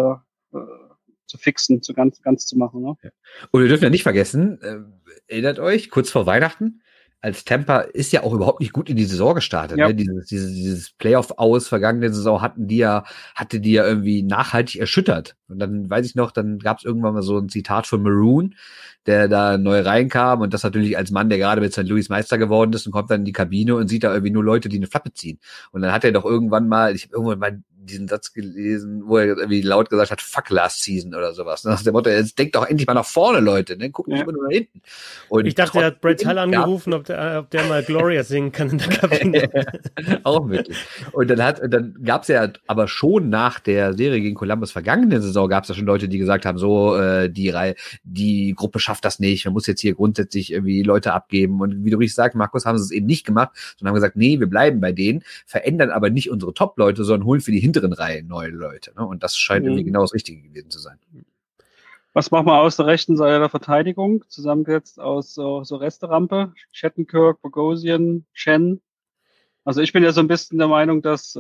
zu fixen, ganz zu machen. Ne? Ja. Und wir dürfen ja nicht vergessen, erinnert euch, kurz vor Weihnachten, als Tampa ist ja auch überhaupt nicht gut in die Saison gestartet. Ja. Ne? Dieses Playoff-Aus vergangene Saison hatte die ja irgendwie nachhaltig erschüttert. Und dann weiß ich noch, dann gab es irgendwann mal so ein Zitat von Maroon, der da neu reinkam und das natürlich als Mann, der gerade mit St. Louis Meister geworden ist und kommt dann in die Kabine und sieht da irgendwie nur Leute, die eine Flappe ziehen. Und dann hat er doch irgendwann mal, ich habe irgendwann mal diesen Satz gelesen, wo er irgendwie laut gesagt hat, fuck last season oder sowas. Nach dem Motto, jetzt denkt doch endlich mal nach vorne, Leute, ne? Guckt nicht immer nur nach hinten. Und ich dachte, er hat Brett Hull angerufen, ob der mal Gloria singen kann in der Kabine. Auch möglich. Und dann gab's ja aber schon nach der Serie gegen Columbus vergangene Saison gab's ja schon Leute, die gesagt haben, so, die Gruppe schafft das nicht, man muss jetzt hier grundsätzlich irgendwie Leute abgeben. Und wie du richtig sagst, Markus, haben sie es eben nicht gemacht, sondern haben gesagt, nee, wir bleiben bei denen, verändern aber nicht unsere Top-Leute, sondern holen für die hinteren Reihen neue Leute. Ne? Und das scheint irgendwie genau das Richtige gewesen zu sein. Was machen wir aus der rechten Seite der Verteidigung? Zusammengesetzt aus so Resterampe, Shattenkirk, Bogosian, Chen. Also ich bin ja so ein bisschen der Meinung, dass,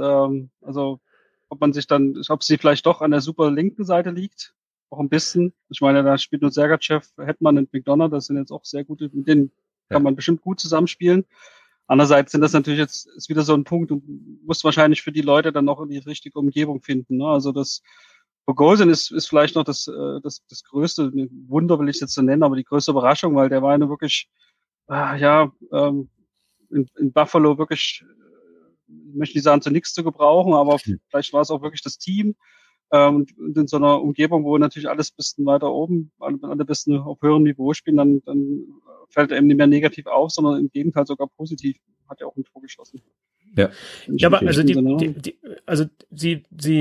ob sie vielleicht doch an der super linken Seite liegt. Auch ein bisschen. Ich meine, da spielt nur Sergachev, Hetman und McDonough, das sind jetzt auch sehr gute, mit denen kann man bestimmt gut zusammenspielen. Andererseits sind das natürlich jetzt, ist wieder so ein Punkt, du musst wahrscheinlich für die Leute dann noch in die richtige Umgebung finden. Ne? Also das Bogosian ist vielleicht noch das größte Wunder, will ich jetzt so nennen, aber die größte Überraschung, weil der war ja wirklich, in Buffalo wirklich, ich möchte nicht sagen, zu nichts zu gebrauchen, aber vielleicht war es auch wirklich das Team. Und in so einer Umgebung, wo natürlich alles ein bisschen weiter oben, alle ein bisschen auf höherem Niveau spielen, dann fällt er eben nicht mehr negativ auf, sondern im Gegenteil sogar positiv. Hat ja auch ein Tor geschossen. Ja, aber also sie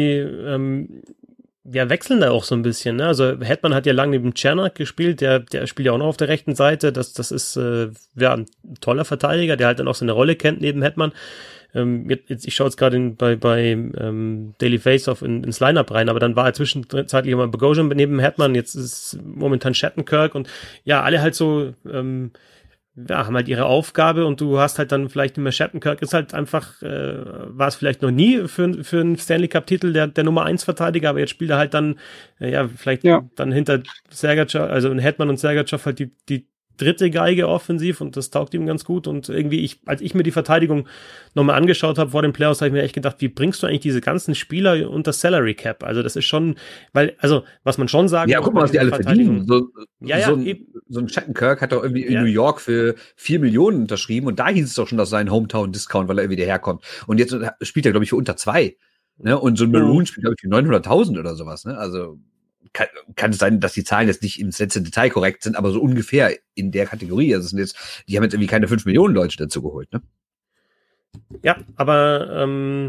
wechseln da auch so ein bisschen. Ne? Also Hetman hat ja lange neben Cernak gespielt, der spielt ja auch noch auf der rechten Seite. Das ist ein toller Verteidiger, der halt dann auch seine Rolle kennt neben Hetman. Ich schaue jetzt gerade bei Daily Faceoff ins Lineup rein, aber dann war er zwischenzeitlich mal Bogosian neben Hetman, jetzt ist momentan Shattenkirk und ja, alle halt so haben halt ihre Aufgabe und du hast halt dann vielleicht nicht mehr Shattenkirk, ist halt einfach, war es vielleicht noch nie für einen Stanley Cup Titel der Nummer 1 Verteidiger, aber jetzt spielt er halt dann, dann hinter Sergachev, also in Hetman und Sergachev halt die dritte Geige offensiv und das taugt ihm ganz gut und irgendwie als ich mir die Verteidigung nochmal angeschaut habe vor den Playoffs, habe ich mir echt gedacht, wie bringst du eigentlich diese ganzen Spieler unter Salary Cap? Also das ist schon, was man schon sagen muss. Ja, guck mal, was die alle verdienen. So ein Shattenkirk hat doch irgendwie in New York für 4 Millionen unterschrieben und da hieß es doch schon, dass sein Hometown-Discount, weil er irgendwie daherkommt. Und jetzt spielt er, glaube ich, für unter 2. Ne? Und so ein Maroon spielt, glaube ich, für 900.000 oder sowas. Ne? Also kann es sein, dass die Zahlen jetzt nicht ins letzte Detail korrekt sind, aber so ungefähr in der Kategorie. Also die haben jetzt irgendwie keine 5 Millionen Leute dazu geholt, ne? Ja, aber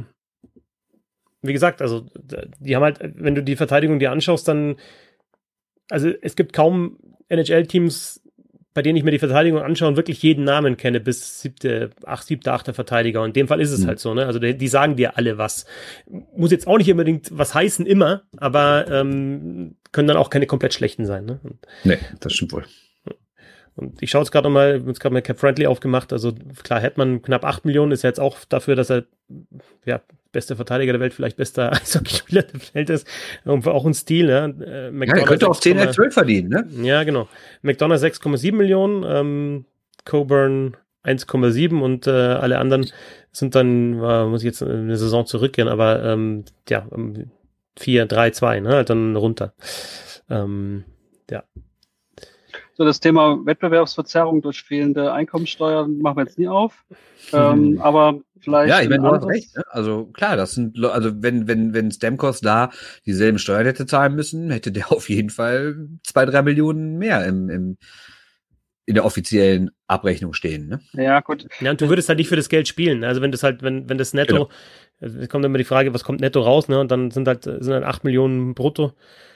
wie gesagt, also die haben halt, wenn du die Verteidigung dir anschaust, dann, also es gibt kaum NHL-Teams, bei denen ich mir die Verteidigung anschaue und wirklich jeden Namen kenne, bis 7., 8. Verteidiger. Und in dem Fall ist es halt so, ne? Also die sagen dir alle was. Muss jetzt auch nicht unbedingt was heißen, immer, aber können dann auch keine komplett schlechten sein, ne? Nee, das stimmt wohl. Und ich schaue jetzt gerade nochmal, jetzt gerade mal Cap Friendly aufgemacht, also klar, Hetman knapp 8 Millionen, ist ja jetzt auch dafür, dass er beste Verteidiger der Welt, vielleicht bester Eishockeyspieler der Welt ist, und auch ein Stil, ne? Er könnte auf 10, 12 verdienen, ne? Ja, genau. McDonough 6,7 Millionen, Coburn 1,7 und alle anderen sind dann, muss ich jetzt eine Saison zurückgehen, aber 4, 3, 2, ne? Halt dann runter. Ja. So, das Thema Wettbewerbsverzerrung durch fehlende Einkommensteuer machen wir jetzt nie auf. Aber vielleicht. Ja, ich meine, du hast recht. Ne? Also klar, das sind, also wenn Stamkos da dieselben Steuern hätte zahlen müssen, hätte der auf jeden Fall 2-3 Millionen mehr in der offiziellen Abrechnung stehen. Ne? Ja, gut. Ja, und du würdest halt nicht für das Geld spielen. Also wenn das halt, wenn das Netto, also es kommt immer die Frage, was kommt netto raus, ne? Und dann sind halt 8 Millionen brutto.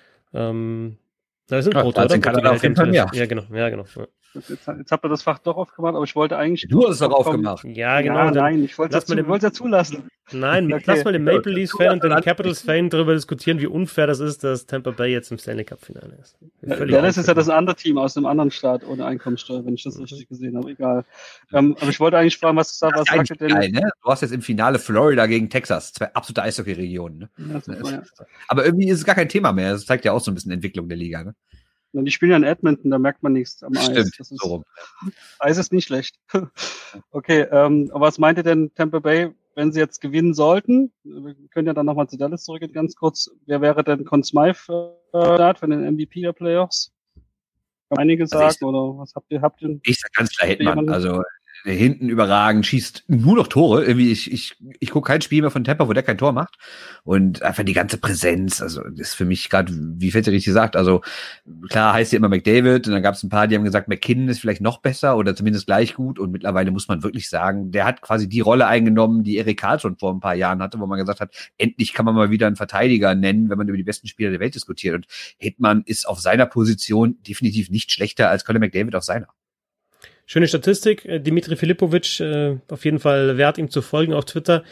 Das sind brutto, oder? In Kanada auf jeden Fall mehr. Ja, genau. Ja. Jetzt habt ihr das Fach doch aufgemacht, aber ich wollte eigentlich. Du hast es doch aufgemacht. Ja, genau. Ja, nein, ich wollte es ja zulassen. Nein, Okay. lass mal den Maple Leafs-Fan und den Capitals-Fan darüber diskutieren, wie unfair das ist, dass Tampa Bay jetzt im Stanley Cup-Finale ist. Das ist ja das andere Team aus dem anderen Staat ohne Einkommensteuer, wenn ich das richtig gesehen habe. Egal. Aber ich wollte eigentlich fragen, was sagt ihr denn? Geil, ne? Du hast jetzt im Finale Florida gegen Texas, 2 absolute Eishockey-Regionen. Ne? Ja, super, ja. Aber irgendwie ist es gar kein Thema mehr. Das zeigt ja auch so ein bisschen Entwicklung der Liga. Ne? Und die spielen ja in Edmonton, da merkt man nichts am Eis. Stimmt, Das ist, so rum. Eis ist nicht schlecht. Okay, aber was meint ihr denn Tampa Bay, wenn sie jetzt gewinnen sollten? Wir können ja dann nochmal zu Dallas zurückgehen, ganz kurz. Wer wäre denn Conn Smythe für den MVP der Playoffs? Einige sagen, oder was habt ihr? Ich sag ganz klar Hetman, also hinten überragend, schießt nur noch Tore. Irgendwie, ich gucke kein Spiel mehr von Tampa, wo der kein Tor macht. Und einfach die ganze Präsenz, also ist für mich gerade, wie Fetzi richtig sagt, also klar heißt ja immer McDavid und dann gab es ein paar, die haben gesagt, McKinnon ist vielleicht noch besser oder zumindest gleich gut und mittlerweile muss man wirklich sagen, der hat quasi die Rolle eingenommen, die Erik Karlsson vor ein paar Jahren hatte, wo man gesagt hat, endlich kann man mal wieder einen Verteidiger nennen, wenn man über die besten Spieler der Welt diskutiert und Hetman ist auf seiner Position definitiv nicht schlechter als Conor McDavid auf seiner. Schöne Statistik, Dimitri Filipovic, auf jeden Fall wert, ihm zu folgen auf Twitter.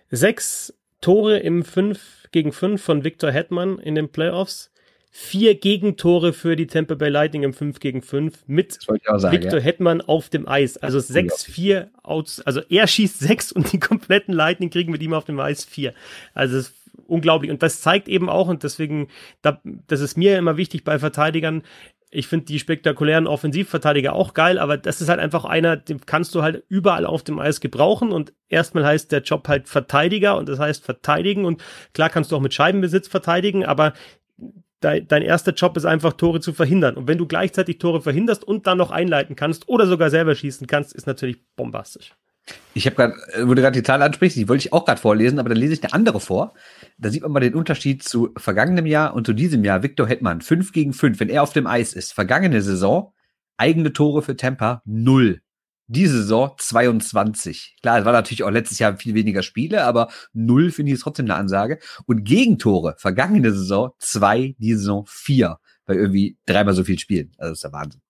6 Tore im 5-gegen-5 von Victor Hedman in den Playoffs. 4 Gegentore für die Tampa Bay Lightning im 5-gegen-5 mit Victor Hedman auf dem Eis. Also 6-4 Outs, also er schießt 6 und die kompletten Lightning kriegen mit ihm auf dem Eis 4. Also es ist unglaublich. Und das zeigt eben auch, und deswegen, das ist mir immer wichtig bei Verteidigern, ich finde die spektakulären Offensivverteidiger auch geil, aber das ist halt einfach einer, den kannst du halt überall auf dem Eis gebrauchen und erstmal heißt der Job halt Verteidiger und das heißt verteidigen und klar kannst du auch mit Scheibenbesitz verteidigen, aber dein erster Job ist einfach Tore zu verhindern und wenn du gleichzeitig Tore verhinderst und dann noch einleiten kannst oder sogar selber schießen kannst, ist natürlich bombastisch. Ich habe gerade, wo du gerade die Zahl ansprichst, die wollte ich auch gerade vorlesen, aber dann lese ich eine andere vor. Da sieht man mal den Unterschied zu vergangenem Jahr und zu diesem Jahr. Victor Hedman, 5-gegen-5, wenn er auf dem Eis ist. Vergangene Saison, eigene Tore für Tampa, 0. Diese Saison 22. Klar, es war natürlich auch letztes Jahr viel weniger Spiele, aber 0 finde ich ist trotzdem eine Ansage. Und Gegentore, vergangene Saison 2, die Saison 4, bei irgendwie 3-mal so viel Spielen. Also das ist der Wahnsinn.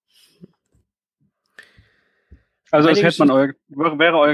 Also das hätte man wäre euer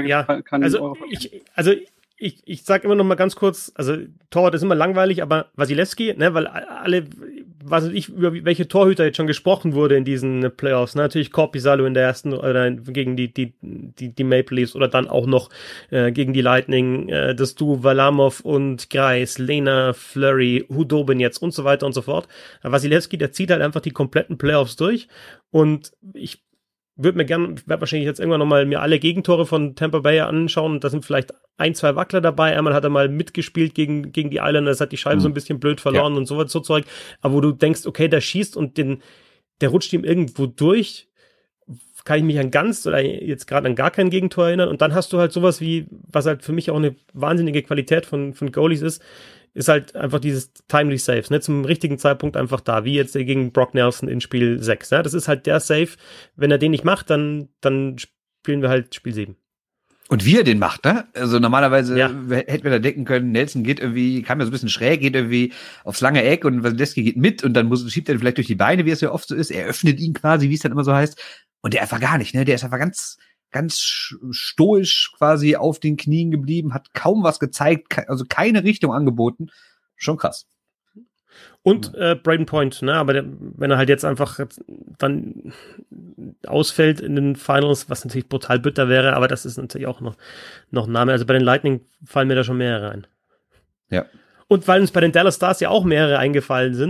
Ich sag immer noch mal ganz kurz, also Torwart ist immer langweilig, aber Wasilewski, ne, weil alle, was weiß ich, über welche Torhüter jetzt schon gesprochen wurde in diesen Playoffs, ne, natürlich Korpisalo in der ersten, oder gegen die Maple Leafs oder dann auch noch gegen die Lightning, das Duo Varlamov und Greiss, Lehner, Fleury, Hudobin jetzt und so weiter und so fort. Wasilewski, der zieht halt einfach die kompletten Playoffs durch und ich werde wahrscheinlich jetzt irgendwann nochmal mir alle Gegentore von Tampa Bay anschauen. Da sind vielleicht 1-2 Wackler dabei. Einmal hat er mal mitgespielt gegen die Islanders, hat die Scheibe so ein bisschen blöd verloren und so Zeug. Aber wo du denkst, okay, der schießt und der rutscht ihm irgendwo durch, kann ich mich jetzt gerade an gar kein Gegentor erinnern. Und dann hast du halt sowas wie, was halt für mich auch eine wahnsinnige Qualität von Goalies ist halt einfach dieses timely Saves, ne, zum richtigen Zeitpunkt einfach da, wie jetzt gegen Brock Nelson in Spiel 6, ne, das ist halt der Save, wenn er den nicht macht, dann spielen wir halt Spiel 7. Und wie er den macht, ne, also normalerweise hätten wir da denken können, Nelson kam ja so ein bisschen schräg, geht irgendwie aufs lange Eck und Wasilewski geht mit und dann schiebt er vielleicht durch die Beine, wie es ja oft so ist, er öffnet ihn quasi, wie es dann immer so heißt, und der einfach gar nicht, ne, der ist einfach ganz stoisch quasi auf den Knien geblieben, hat kaum was gezeigt, also keine Richtung angeboten. Schon krass. Und Braden Point, ne, aber wenn er halt jetzt einfach dann ausfällt in den Finals, was natürlich brutal bitter wäre, aber das ist natürlich auch noch ein Name. Also bei den Lightning fallen mir da schon mehrere ein. Ja. Und weil uns bei den Dallas Stars ja auch mehrere eingefallen sind,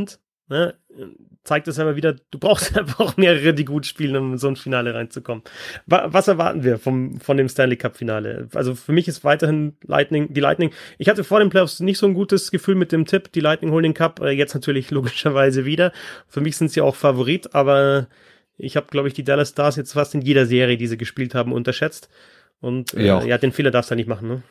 ne, zeigt es einmal wieder, du brauchst einfach auch mehrere, die gut spielen, um in so ein Finale reinzukommen. Was erwarten wir von dem Stanley Cup Finale? Also für mich ist weiterhin die Lightning. Ich hatte vor den Playoffs nicht so ein gutes Gefühl mit dem Tipp, die Lightning holen den Cup, jetzt natürlich logischerweise wieder. Für mich sind sie auch Favorit, aber ich habe, glaube ich, die Dallas Stars jetzt fast in jeder Serie, die sie gespielt haben, unterschätzt. Und den Fehler darfst du nicht machen, ne?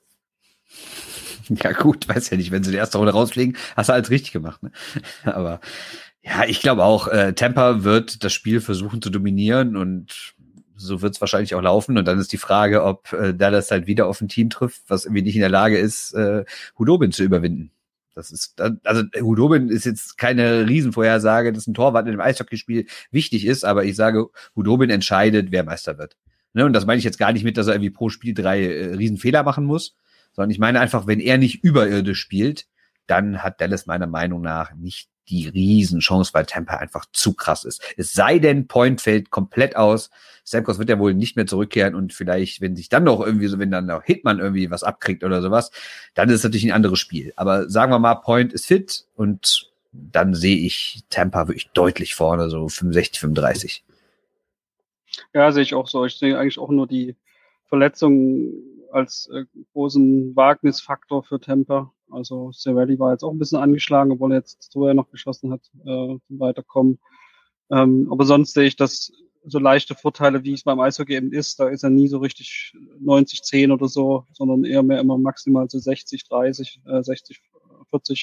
Ja gut, weiß ja nicht, wenn sie die erste Runde rausfliegen, hast du alles richtig gemacht, ne? Aber ja, ich glaube auch, Tampa wird das Spiel versuchen zu dominieren und so wird es wahrscheinlich auch laufen. Und dann ist die Frage, ob Dallas halt wieder auf ein Team trifft, was irgendwie nicht in der Lage ist, Khudobin zu überwinden. Also Khudobin ist jetzt keine Riesenvorhersage, dass ein Torwart in dem Eishockeyspiel wichtig ist, aber ich sage, Khudobin entscheidet, wer Meister wird. Ne? Und das meine ich jetzt gar nicht mit, dass er irgendwie pro Spiel 3 Riesenfehler machen muss, sondern ich meine einfach, wenn er nicht überirdisch spielt, dann hat Dallas meiner Meinung nach nicht die Riesenchance, weil Tampa einfach zu krass ist. Es sei denn, Point fällt komplett aus. Stamkos wird ja wohl nicht mehr zurückkehren und vielleicht, wenn sich dann noch irgendwie so, wenn dann noch Hitman irgendwie was abkriegt oder sowas, dann ist es natürlich ein anderes Spiel. Aber sagen wir mal, Point ist fit und dann sehe ich Tampa wirklich deutlich vorne, so 65, 35. Ja, sehe ich auch so. Ich sehe eigentlich auch nur die Verletzung als großen Wagnisfaktor für Tampa. Also Cervelli war jetzt auch ein bisschen angeschlagen, obwohl er jetzt vorher noch geschossen hat zum Weiterkommen. Aber sonst sehe ich das so leichte Vorteile, wie es beim Eishockey eben ist. Da ist er nie so richtig 90-10 oder so, sondern eher mehr immer maximal so 60-30, 60-40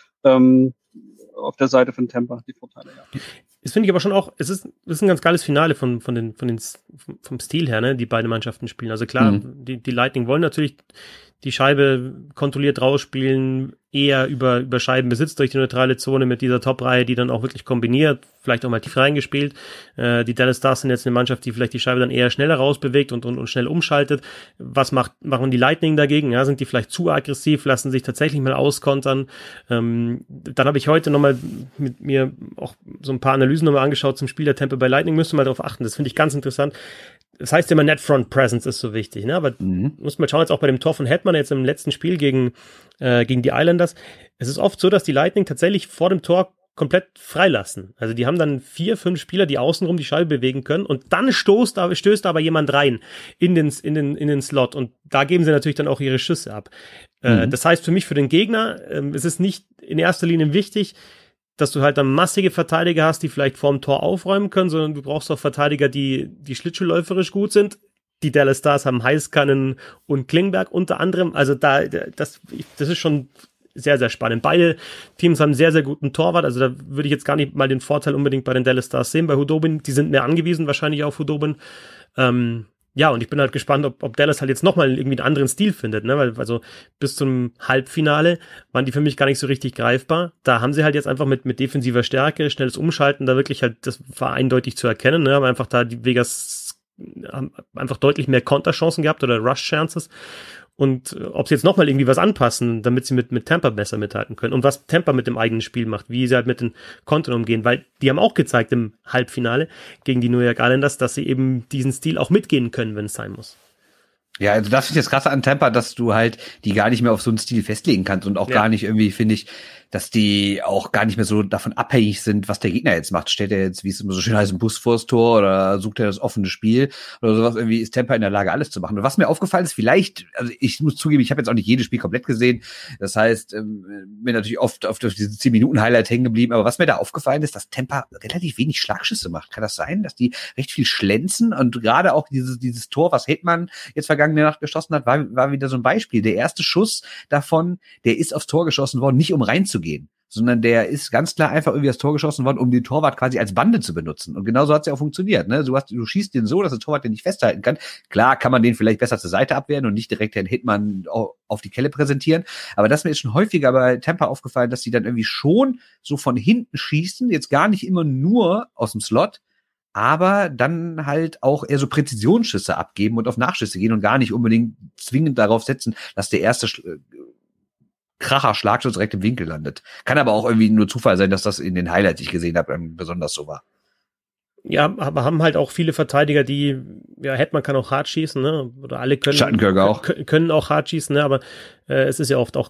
auf der Seite von Tampa, die Vorteile, ja. Das finde ich aber schon auch, es ist ein ganz geiles Finale vom Stil her, ne, die beide Mannschaften spielen. Also klar, die Lightning wollen natürlich die Scheibe kontrolliert rausspielen, eher über Scheibenbesitz durch die neutrale Zone mit dieser Top-Reihe, die dann auch wirklich kombiniert, vielleicht auch mal tief reingespielt. Die Dallas Stars sind jetzt eine Mannschaft, die vielleicht die Scheibe dann eher schneller rausbewegt und schnell umschaltet. Was machen die Lightning dagegen? Ja, sind die vielleicht zu aggressiv, lassen sich tatsächlich mal auskontern? Dann habe ich heute nochmal mit mir auch so ein paar Analysen nochmal angeschaut zum Spiel der Tampa Bay Lightning. Müsst ihr mal darauf achten, das finde ich ganz interessant. Das heißt immer, Net Front Presence ist so wichtig, ne? Aber muss man schauen, jetzt auch bei dem Tor von Hedman jetzt im letzten Spiel gegen die Islanders. Es ist oft so, dass die Lightning tatsächlich vor dem Tor komplett freilassen. Also die haben dann 4, 5 Spieler, die außenrum die Scheibe bewegen können und dann stößt aber jemand rein in den Slot und da geben sie natürlich dann auch ihre Schüsse ab. Das heißt für mich, für den Gegner, es ist nicht in erster Linie wichtig, dass du halt dann massige Verteidiger hast, die vielleicht vorm Tor aufräumen können, sondern du brauchst auch Verteidiger, die schlittschuhläuferisch gut sind. Die Dallas Stars haben Heiskanen und Klingberg unter anderem. Also das ist schon sehr, sehr spannend. Beide Teams haben sehr, sehr guten Torwart. Also da würde ich jetzt gar nicht mal den Vorteil unbedingt bei den Dallas Stars sehen. Bei Khudobin, die sind mehr angewiesen wahrscheinlich auf Khudobin. Ja, und ich bin halt gespannt, ob Dallas halt jetzt nochmal irgendwie einen anderen Stil findet, ne, weil, also, bis zum Halbfinale waren die für mich gar nicht so richtig greifbar. Da haben sie halt jetzt einfach mit defensiver Stärke, schnelles Umschalten, da wirklich halt, das war eindeutig zu erkennen, ne, haben einfach da die Vegas haben einfach deutlich mehr Konterchancen gehabt oder Rush-Chances. Und ob sie jetzt nochmal irgendwie was anpassen, damit sie mit Tampa besser mithalten können. Und was Tampa mit dem eigenen Spiel macht, wie sie halt mit den Kontern umgehen. Weil die haben auch gezeigt im Halbfinale gegen die New York Islanders, dass sie eben diesen Stil auch mitgehen können, wenn es sein muss. Ja, also das finde ich jetzt krass an Tampa, dass du halt die gar nicht mehr auf so einen Stil festlegen kannst und auch gar nicht irgendwie, finde ich, dass die auch gar nicht mehr so davon abhängig sind, was der Gegner jetzt macht. Stellt er jetzt, wie es immer so schön heißt, einen Bus vors Tor oder sucht er das offene Spiel oder sowas. Irgendwie ist Tampa in der Lage, alles zu machen. Und was mir aufgefallen ist, vielleicht, also ich muss zugeben, ich habe jetzt auch nicht jedes Spiel komplett gesehen. Das heißt, bin natürlich oft auf diese 10-Minuten-Highlight hängen geblieben. Aber was mir da aufgefallen ist, dass Tampa relativ wenig Schlagschüsse macht. Kann das sein, dass die recht viel schlänzen? Und gerade auch dieses Tor, was Hedman jetzt vergangene Nacht geschossen hat, war wieder so ein Beispiel. Der erste Schuss davon, der ist aufs Tor geschossen worden, nicht um reinzugehen, sondern der ist ganz klar einfach irgendwie aufs Tor geschossen worden, um den Torwart quasi als Bande zu benutzen. Und genauso hat es ja auch funktioniert. Ne? Du schießt den so, dass der Torwart den nicht festhalten kann. Klar kann man den vielleicht besser zur Seite abwehren und nicht direkt Herrn Hitman auf die Kelle präsentieren. Aber das mir ist schon häufiger bei Tampa aufgefallen, dass die dann irgendwie schon so von hinten schießen, jetzt gar nicht immer nur aus dem Slot, aber dann halt auch eher so Präzisionsschüsse abgeben und auf Nachschüsse gehen und gar nicht unbedingt zwingend darauf setzen, dass der erste Kracher-Schlagschuss direkt im Winkel landet. Kann aber auch irgendwie nur Zufall sein, dass das in den Highlights, die ich gesehen habe, besonders so war. Ja, aber haben halt auch viele Verteidiger, die, ja, Hedman kann auch hart schießen, ne? Oder alle können Shattenkirk auch. Können auch hart schießen, ne? Aber es ist ja oft auch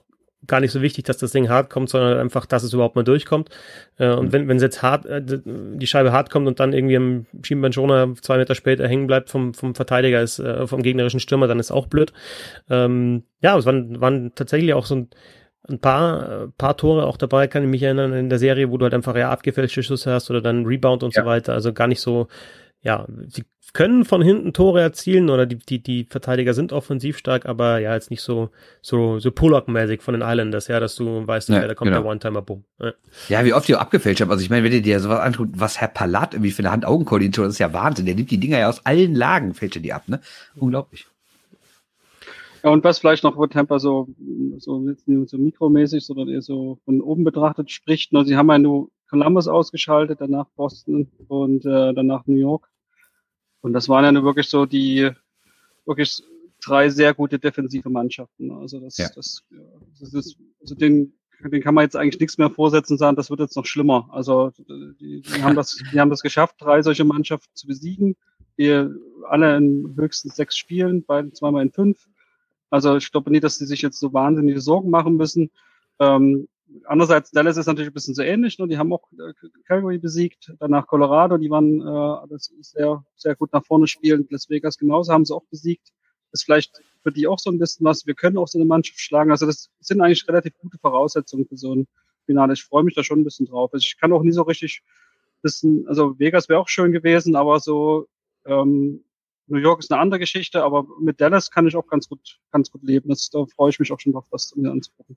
gar nicht so wichtig, dass das Ding hart kommt, sondern einfach, dass es überhaupt mal durchkommt. Und wenn es jetzt hart, die Scheibe hart kommt und dann irgendwie im Schienbeinschoner 2 Meter später hängen bleibt vom Verteidiger, vom gegnerischen Stürmer, dann ist auch blöd. Ja, es waren tatsächlich auch so ein paar Tore auch dabei, kann ich mich erinnern, in der Serie, wo du halt einfach abgefälschte Schüsse hast oder dann Rebound und so weiter. Also gar nicht so, ja, sie können von hinten Tore erzielen oder die Verteidiger sind offensiv stark, aber ja, jetzt nicht so Pull-Up-mäßig von den Islanders, ja, dass du weißt, okay, da kommt der One-Timer, boom. Ja, wie oft die auch abgefälscht haben. Also ich meine, wenn du dir sowas anschaut, was Herr Palat irgendwie für eine Hand-Augen-Koordination, das ist ja Wahnsinn. Der nimmt die Dinger ja aus allen Lagen, fälscht er die ab, ne? Unglaublich. Ja, und was vielleicht noch, wo Tampa so jetzt nicht so mikromäßig, sondern eher so von oben betrachtet spricht, sie haben ja nur Columbus ausgeschaltet, danach Boston und danach New York. Und das waren ja nur wirklich so die wirklich 3 sehr gute defensive Mannschaften. Also das ist, also den kann man jetzt eigentlich nichts mehr vorsetzen und sagen, das wird jetzt noch schlimmer. Also die haben das geschafft, 3 solche Mannschaften zu besiegen, die alle in höchstens 6 Spielen, beide zweimal in 5. Also ich glaube nicht, dass die sich jetzt so wahnsinnige Sorgen machen müssen. Andererseits, Dallas ist natürlich ein bisschen so ähnlich, ne? Die haben auch Calgary besiegt, danach Colorado, die waren das sehr, sehr gut nach vorne spielen. Las Vegas genauso, haben sie auch besiegt. Das ist vielleicht für die auch so ein bisschen was. Wir können auch so eine Mannschaft schlagen. Also das sind eigentlich relativ gute Voraussetzungen für so ein Finale. Ich freue mich da schon ein bisschen drauf. Also ich kann auch nie so richtig wissen, also Vegas wäre auch schön gewesen, aber so New York ist eine andere Geschichte, aber mit Dallas kann ich auch ganz gut leben. Da freue ich mich auch schon drauf, das mir anzugucken.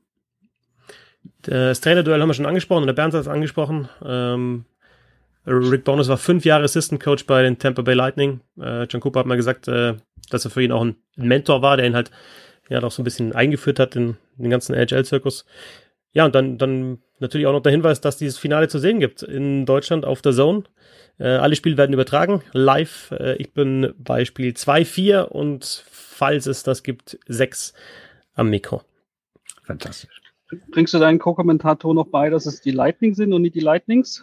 Das Trainerduell haben wir schon angesprochen, und der Bernd hat es angesprochen. Rick Bowness war 5 Jahre Assistant Coach bei den Tampa Bay Lightning. John Cooper hat mal gesagt, dass er für ihn auch ein Mentor war, der ihn halt auch so ein bisschen eingeführt hat in den ganzen NHL-Zirkus. Ja, und dann natürlich auch noch der Hinweis, dass dieses Finale zu sehen gibt in Deutschland auf der Zone. Alle Spiele werden übertragen, live. Ich bin bei Spiel 2, 4 und falls es das gibt, 6 am Mikro. Fantastisch. Bringst du deinen Co-Kommentator noch bei, dass es die Lightning sind und nicht die Lightnings?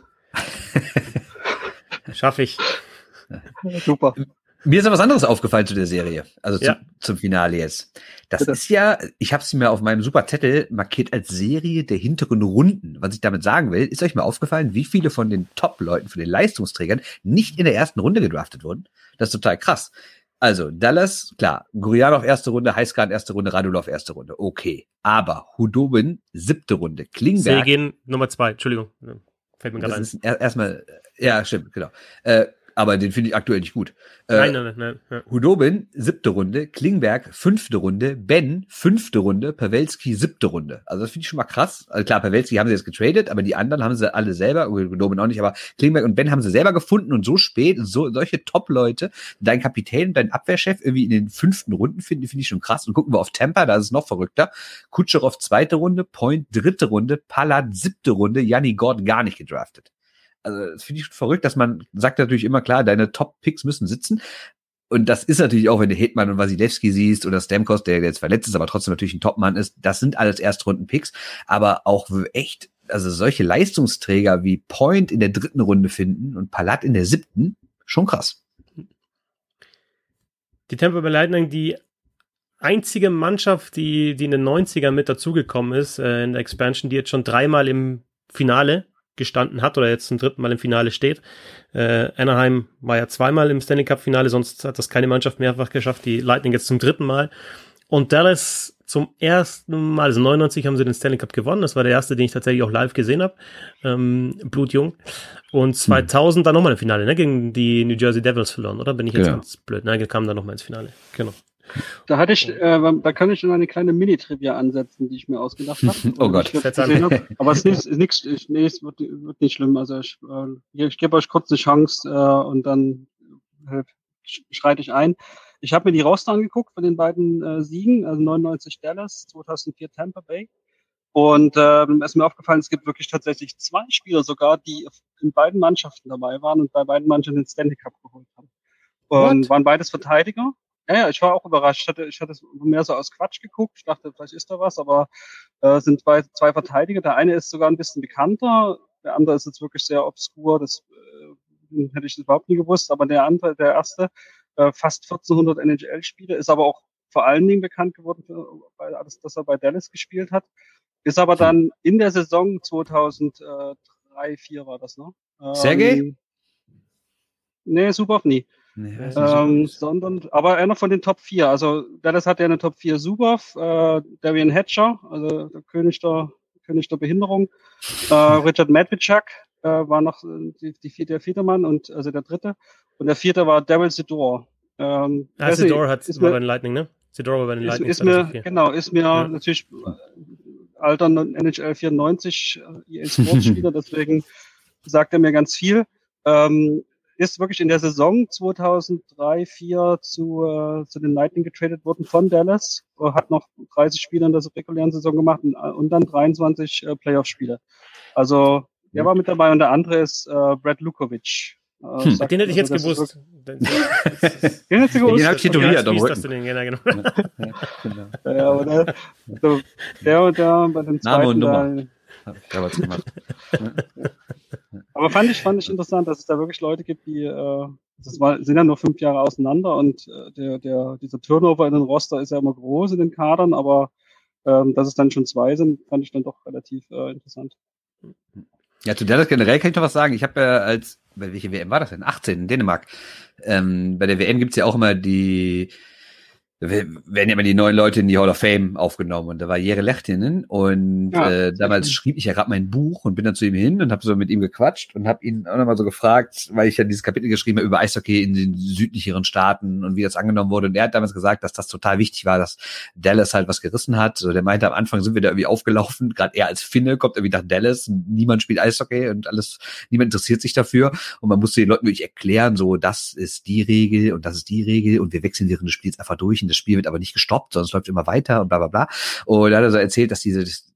Schaffe ich. Super. Mir ist noch was anderes aufgefallen zu der Serie, also zum Finale jetzt. Das ist ja, ich habe es mir auf meinem super Zettel markiert als Serie der hinteren Runden. Was ich damit sagen will, ist euch mal aufgefallen, wie viele von den Top-Leuten, von den Leistungsträgern nicht in der ersten Runde gedraftet wurden? Das ist total krass. Also Dallas, klar, Gurianov erste Runde, Heiskanen erste Runde, Radulov erste Runde, okay. Aber Hudobin 7. Runde, Klingberg. Seguin Nummer 2, Entschuldigung, fällt mir gerade ein. Das ist erstmal, ja, stimmt, genau. Aber den finde ich aktuell nicht gut. Nein. Ja. Hudobin 7. Runde, Klingberg 5. Runde, Ben 5. Runde, Pavelski 7. Runde. Also das finde ich schon mal krass. Also klar, Pavelski haben sie jetzt getradet, aber die anderen haben sie alle selber, Hudobin auch nicht, aber Klingberg und Ben haben sie selber gefunden und so spät, solche Top-Leute, dein Kapitän, dein Abwehrchef irgendwie in den 5. Runden finde ich schon krass. Und gucken wir auf Tampa, da ist es noch verrückter. Kutscherow 2. Runde, Point 3. Runde, Palat 7. Runde, Yanni Gord gar nicht gedraftet. Also das finde ich schon verrückt, dass man sagt natürlich immer, klar, deine Top-Picks müssen sitzen. Und das ist natürlich auch, wenn du Hetman und Wasilewski siehst oder Stamkos, der jetzt verletzt ist, aber trotzdem natürlich ein Topmann ist, das sind alles Erstrunden-Picks. Aber auch echt, also solche Leistungsträger wie Point in der 3. Runde finden und Palat in der 7., schon krass. Die Tampa Bay Lightning, die einzige Mannschaft, die in den 90ern mit dazugekommen ist, in der Expansion, die jetzt schon 3-mal im Finale gestanden hat oder jetzt zum 3. Mal im Finale steht. Anaheim war ja 2-mal im Stanley Cup Finale, sonst hat das keine Mannschaft mehrfach geschafft. Die Lightning jetzt zum 3. Mal. Und Dallas zum 1. Mal, also 99 haben sie den Stanley Cup gewonnen. Das war der erste, den ich tatsächlich auch live gesehen habe. Blutjung. Und 2000 dann nochmal im Finale, ne? Gegen die New Jersey Devils verloren, oder? Bin ich jetzt ganz blöd? Nein, kamen dann nochmal ins Finale. Genau. Da kann ich schon eine kleine Mini-Trivia ansetzen, die ich mir ausgedacht habe. Oh Gott. Aber es wird nicht schlimm. Also ich gebe euch kurz eine Chance und dann schreite ich ein. Ich habe mir die Roster angeguckt von den beiden Siegen, also 99 Dallas, 2004 Tampa Bay. Und es ist mir aufgefallen, es gibt wirklich tatsächlich 2 Spieler sogar, die in beiden Mannschaften dabei waren und bei beiden Mannschaften den Stanley Cup geholt haben. Und waren beides Verteidiger. Ja, ich war auch überrascht. Ich hatte es mehr so aus Quatsch geguckt. Ich dachte, vielleicht ist da was, aber sind 2 Verteidiger. Der eine ist sogar ein bisschen bekannter. Der andere ist jetzt wirklich sehr obskur. Das hätte ich überhaupt nie gewusst. Aber der erste, fast 1400 NHL-Spiele, ist aber auch vor allen Dingen bekannt geworden, dass er bei Dallas gespielt hat. Ist aber dann in der Saison 2003-04 war das, ne? Sergei? Nee, Zubov nie. Nee, sondern, aber einer von den Top 4. Also Dallas hat ja eine Top 4 Zubov, Darian Hatcher, also der König der Behinderung, Richard Medvedchuk, war noch der vierte Mann und also der dritte. Und der vierte war Daryl Sedor. Sedor war bei den Lightning, ne? Sedor war bei den Lightning. Ist mir natürlich alter NHL 94 EA Sports Spieler, deswegen sagt er mir ganz viel. Ist wirklich in der Saison 2003-04 zu den Lightning getradet worden von Dallas, hat noch 30 Spiele in der regulären Saison gemacht und dann 23 Playoff-Spiele. Also der war mit dabei und der andere ist Brad Lukovic. Den hätte ich jetzt gewusst. Den hättest du gewusst. Den habe ich tituliert. Ja, oder der und der bei dem Name und zweiten Nummer. Da was gemacht. Aber fand ich interessant, dass es da wirklich Leute gibt, die sind ja nur 5 Jahre auseinander und dieser Turnover in den Roster ist ja immer groß in den Kadern, aber dass es dann schon 2 sind, fand ich dann doch relativ interessant. Ja, zu Dallas generell kann ich noch was sagen. Ich habe ja bei welche WM war das denn? 18 in Dänemark. Bei der WM gibt's ja auch immer da werden ja immer die neuen Leute in die Hall of Fame aufgenommen und da war Jere Lehtinen und damals schrieb ich ja gerade mein Buch und bin dann zu ihm hin und habe so mit ihm gequatscht und habe ihn auch nochmal so gefragt, weil ich ja dieses Kapitel geschrieben habe über Eishockey in den südlicheren Staaten und wie das angenommen wurde und er hat damals gesagt, dass das total wichtig war, dass Dallas halt was gerissen hat. So, der meinte, am Anfang sind wir da irgendwie aufgelaufen, gerade er als Finne kommt irgendwie nach Dallas, niemand spielt Eishockey und niemand interessiert sich dafür und man musste den Leuten wirklich erklären, so, das ist die Regel und das ist die Regel und wir wechseln während des Spiels einfach durch. Das Spiel wird aber nicht gestoppt, sondern es läuft immer weiter und bla bla bla. Und da hat er so erzählt, dass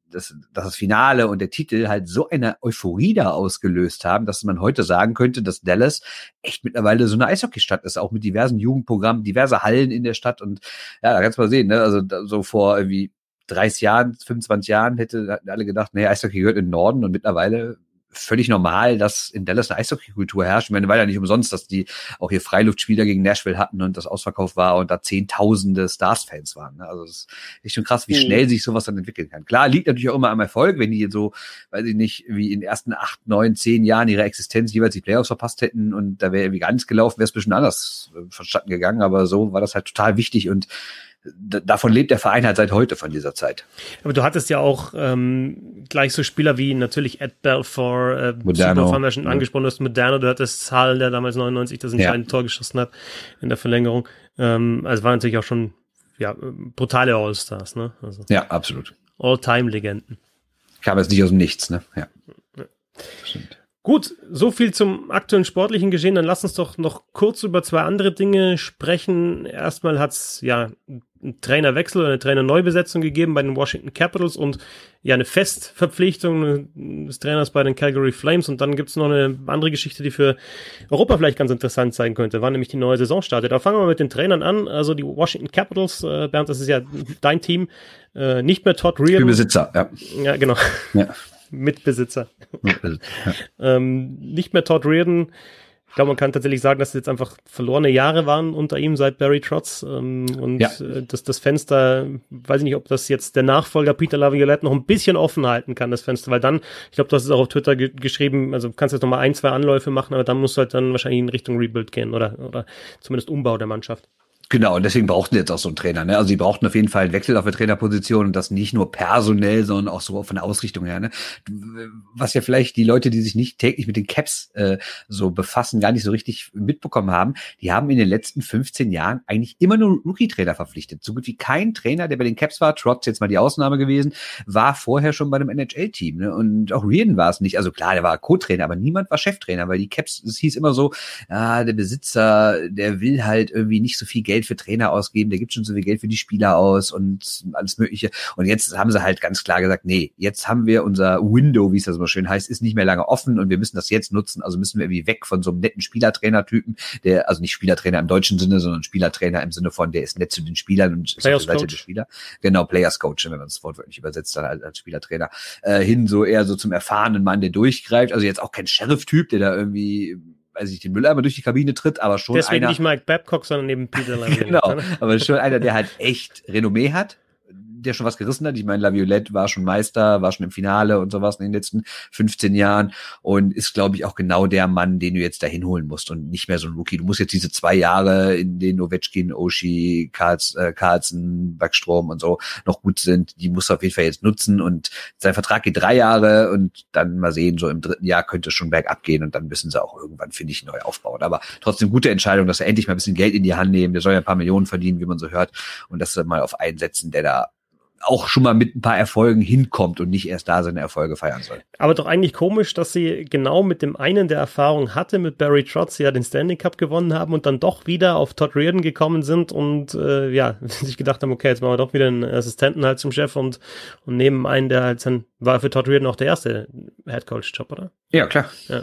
das Finale und der Titel halt so eine Euphorie da ausgelöst haben, dass man heute sagen könnte, dass Dallas echt mittlerweile so eine Eishockeystadt ist, auch mit diversen Jugendprogrammen, diverse Hallen in der Stadt und ja, da kannst du mal sehen, ne? Also so vor irgendwie 30 Jahren, 25 Jahren hätten alle gedacht, nee, Eishockey gehört in den Norden und mittlerweile völlig normal, dass in Dallas eine Eishockey-Kultur herrscht. Ich meine, war ja nicht umsonst, dass die auch hier Freiluftspieler gegen Nashville hatten und das ausverkauft war und da Zehntausende Stars-Fans waren. Also das ist echt schon krass, wie schnell sich sowas dann entwickeln kann. Klar, liegt natürlich auch immer am Erfolg, wenn die so, weiß ich nicht, wie in den ersten 8, 9, 10 Jahren ihrer Existenz jeweils die Playoffs verpasst hätten und da wäre irgendwie gar nichts gelaufen, wäre es ein bisschen anders vonstatten gegangen, aber so war das halt total wichtig und davon lebt der Verein halt seit heute von dieser Zeit. Aber du hattest ja auch gleich so Spieler wie natürlich Ed Belfour, Modano, haben wir schon angesprochen, du hast Modano, du hattest Zahl, der damals 99 das entscheidende Tor geschossen hat in der Verlängerung. Also waren natürlich auch schon brutale All-Stars, ne? Also ja, absolut. All-Time-Legenden. Kam jetzt nicht aus dem Nichts, ne? Ja. Stimmt. Gut, so viel zum aktuellen sportlichen Geschehen. Dann lass uns doch noch kurz über 2 andere Dinge sprechen. Erstmal hat es einen Trainerwechsel oder eine Trainerneubesetzung gegeben bei den Washington Capitals und eine Festverpflichtung des Trainers bei den Calgary Flames. Und dann gibt es noch eine andere Geschichte, die für Europa vielleicht ganz interessant sein könnte, wann nämlich die neue Saison startet. Aber fangen wir mal mit den Trainern an. Also die Washington Capitals, Bernd, das ist ja dein Team. Nicht mehr Todd Reirden. Besitzer, ja. Ja, genau. Ja. Mitbesitzer. Nicht mehr Todd Reirden. Ich glaube, man kann tatsächlich sagen, dass es jetzt einfach verlorene Jahre waren unter ihm seit Barry Trotz. Das Fenster, weiß ich nicht, ob das jetzt der Nachfolger Peter Laviolette noch ein bisschen offen halten kann, das Fenster, weil dann, ich glaube, du hast es auch auf Twitter geschrieben, also kannst jetzt noch mal 1, 2 Anläufe machen, aber dann musst du halt dann wahrscheinlich in Richtung Rebuild gehen oder zumindest Umbau der Mannschaft. Genau, und deswegen brauchten sie jetzt auch so einen Trainer, ne? Also sie brauchten auf jeden Fall einen Wechsel auf der Trainerposition und das nicht nur personell, sondern auch so von der Ausrichtung her, ne? Was ja vielleicht die Leute, die sich nicht täglich mit den Caps so befassen, gar nicht so richtig mitbekommen haben, die haben in den letzten 15 Jahren eigentlich immer nur Rookie-Trainer verpflichtet. So gut wie kein Trainer, der bei den Caps war, Trotz jetzt mal die Ausnahme gewesen, war vorher schon bei einem NHL-Team, ne? Und auch Reirden war es nicht. Also klar, der war Co-Trainer, aber niemand war Cheftrainer, weil die Caps, es hieß immer so, der Besitzer, der will halt irgendwie nicht so viel Geld für Trainer ausgeben, der gibt schon so viel Geld für die Spieler aus und alles Mögliche. Und jetzt haben sie halt ganz klar gesagt, nee, jetzt haben wir unser Window, wie es das so schön heißt, ist nicht mehr lange offen und wir müssen das jetzt nutzen. Also müssen wir irgendwie weg von so einem netten Spielertrainer-Typen, der, also nicht Spielertrainer im deutschen Sinne, sondern Spielertrainer im Sinne von, der ist nett zu den Spielern und ist auf der Seite der Spieler. Genau, Players Coach, wenn man das wortwörtlich übersetzt, dann als Spielertrainer. Hin so eher so zum erfahrenen Mann, der durchgreift. Also jetzt auch kein Sheriff-Typ, der da irgendwie weiß ich, den Mülleimer durch die Kabine tritt, aber schon deswegen einer. Nicht Mike Babcock, sondern eben Peter Laviolette. Genau, aber schon einer, der halt echt Renommee hat, der schon was gerissen hat. Ich meine, Laviolette war schon Meister, war schon im Finale und sowas in den letzten 15 Jahren und ist, glaube ich, auch genau der Mann, den du jetzt dahin holen musst und nicht mehr so ein Rookie. Du musst jetzt diese 2 Jahre, in denen Ovechkin, Oshie, Carlson, Backstrom und so noch gut sind, die musst du auf jeden Fall jetzt nutzen und sein Vertrag geht 3 Jahre und dann mal sehen, so im 3. Jahr könnte es schon bergab gehen und dann müssen sie auch irgendwann, finde ich, neu aufbauen. Aber trotzdem gute Entscheidung, dass sie endlich mal ein bisschen Geld in die Hand nehmen. Der soll ja ein paar Millionen verdienen, wie man so hört, und dass sie mal auf einen setzen, der da auch schon mal mit ein paar Erfolgen hinkommt und nicht erst da seine Erfolge feiern soll. Aber doch eigentlich komisch, dass sie genau mit dem einen, der Erfahrung hatte, mit Barry Trotz, ja den Stanley Cup gewonnen haben und dann doch wieder auf Todd Reirden gekommen sind und sich gedacht haben, okay, jetzt machen wir doch wieder einen Assistenten halt zum Chef und nehmen einen, der halt dann, war für Todd Reirden auch der erste Headcoach-Job, oder? Ja, klar. Ja.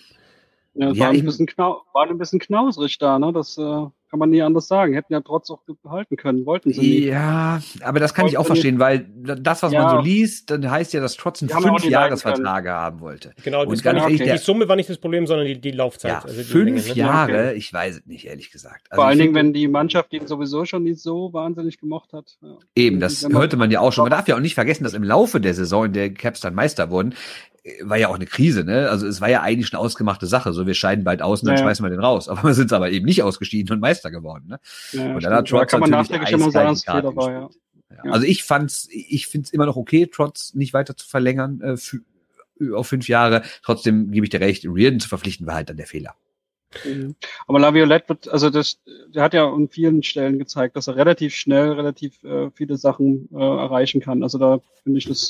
War ein bisschen knausrig da, ne? Das kann man nie anders sagen. Hätten ja Trotz auch behalten können, wollten sie nicht. Ja, aber das kann ich auch verstehen, weil das, was man so liest, dann heißt ja, dass Trotz einen 5-Jahres-Vertrag haben wollte. Genau, und die Summe war nicht das Problem, sondern die Laufzeit. Ja, also die 5 Länge, Jahre, ich weiß es nicht, ehrlich gesagt. Also vor allen Dingen, wenn die Mannschaft ihn sowieso schon nicht so wahnsinnig gemocht hat. Ja. Eben, das hörte man ja auch schon. Man darf ja auch nicht vergessen, dass im Laufe der Saison, in der Caps dann Meister wurden, war ja auch eine Krise, ne? Also es war ja eigentlich eine ausgemachte Sache. So, wir scheiden bald aus und dann schmeißen wir den raus. Aber wir sind aber eben nicht ausgeschieden und Meister geworden, ne? Ja, und dann hat Trotz kann man natürlich nachträglich immer sagen, dass Fehler war, ja. Also ich finde es immer noch okay, Trotz nicht weiter zu verlängern auf 5 Jahre. Trotzdem gebe ich dir recht, Reirden zu verpflichten war halt dann der Fehler. Aber Laviolette der hat ja an vielen Stellen gezeigt, dass er relativ schnell relativ viele Sachen erreichen kann. Also da finde ich, das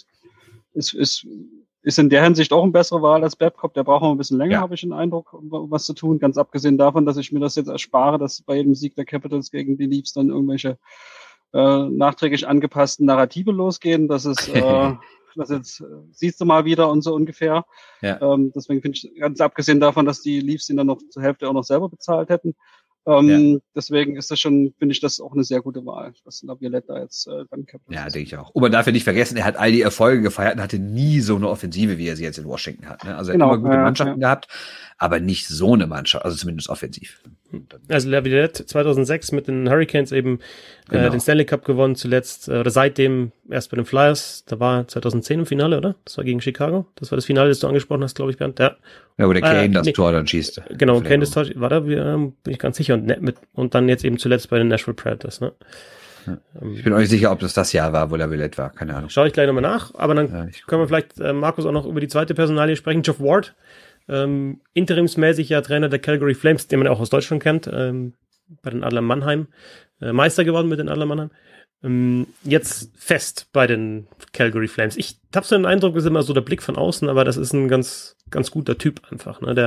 ist in der Hinsicht auch eine bessere Wahl als Babcock. Der braucht noch ein bisschen länger, habe ich den Eindruck, um was zu tun. Ganz abgesehen davon, dass ich mir das jetzt erspare, dass bei jedem Sieg der Capitals gegen die Leafs dann irgendwelche nachträglich angepassten Narrative losgehen. Das ist das jetzt siehst du mal wieder und so ungefähr. Ja. Deswegen finde ich, ganz abgesehen davon, dass die Leafs ihn dann noch zur Hälfte auch noch selber bezahlt hätten. Deswegen ist das schon, finde ich, das auch eine sehr gute Wahl, was Laviolette da jetzt beim Capitals. Ja, denke ich auch. Und man darf ja nicht vergessen, er hat all die Erfolge gefeiert und hatte nie so eine Offensive, wie er sie jetzt in Washington hat. Ne? Also er hat immer gute Mannschaften gehabt, aber nicht so eine Mannschaft, also zumindest offensiv. Also Laviolette 2006 mit den Hurricanes eben den Stanley Cup gewonnen, zuletzt oder seitdem erst bei den Flyers. Da war 2010 im Finale, oder? Das war gegen Chicago. Das war das Finale, das du angesprochen hast, glaube ich, Bernd. Ja, wo der Kane das Tor dann schießt. Genau, Kane das Tor, war da, bin ich ganz sicher. Und dann jetzt eben zuletzt bei den Nashville Predators. Ne? Ja. Ich bin auch nicht sicher, ob das Jahr war, wo Laviolette war. Keine Ahnung. Schaue ich gleich nochmal nach. Aber dann können wir vielleicht, Markus, auch noch über die zweite Personalie sprechen. Geoff Ward, interimsmäßig ja Trainer der Calgary Flames, den man ja auch aus Deutschland kennt, bei den Adler Mannheim. Meister geworden mit den Adler Mannheim. Jetzt fest bei den Calgary Flames. Ich habe so den Eindruck, das ist immer so der Blick von außen, aber das ist ein ganz, ganz guter Typ einfach, ne?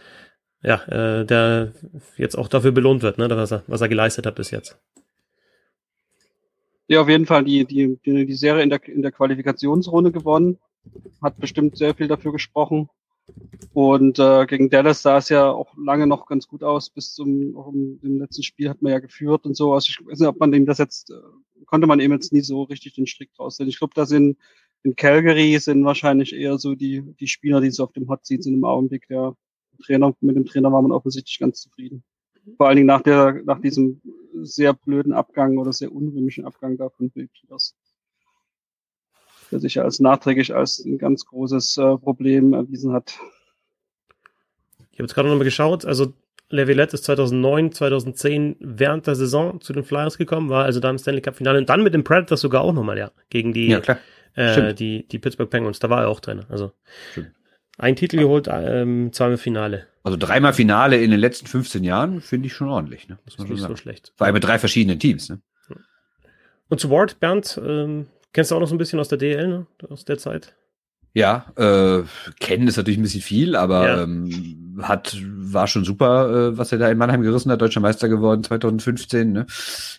Der jetzt auch dafür belohnt wird, ne? Was er geleistet hat bis jetzt. Ja, auf jeden Fall die Serie in der Qualifikationsrunde gewonnen. Hat bestimmt sehr viel dafür gesprochen. Und gegen Dallas sah es ja auch lange noch ganz gut aus. Bis zum dem letzten Spiel hat man ja geführt und so. Also ich weiß nicht, ob man dem das jetzt, konnte man eben jetzt nie so richtig den Strick draus sehen. Ich glaube, da sind in Calgary sind wahrscheinlich eher so die Spieler, die so auf dem Hot Seat sind im Augenblick. Mit dem Trainer war man offensichtlich ganz zufrieden. Vor allen Dingen nach diesem sehr blöden Abgang oder sehr unrühmlichen Abgang da von Bill Peters, der sich ja nachträglich als ein ganz großes Problem erwiesen hat. Ich habe jetzt gerade nochmal geschaut, also Laviolette ist 2009, 2010 während der Saison zu den Flyers gekommen, war also da im Stanley Cup Finale und dann mit den Predators sogar auch nochmal, gegen die Pittsburgh Penguins, da war er auch drin, also ein Titel geholt, zweimal Finale. Also 3-mal Finale in den letzten 15 Jahren finde ich schon ordentlich, ne? Muss man schon sagen. So schlecht. Vor allem mit 3 verschiedenen Teams, ne? Und zu Ward, Bernd, kennst du auch noch so ein bisschen aus der DL, ne? Aus der Zeit? Ja, kennen ist natürlich ein bisschen viel, aber war schon super, was er da in Mannheim gerissen hat, deutscher Meister geworden 2015, ne?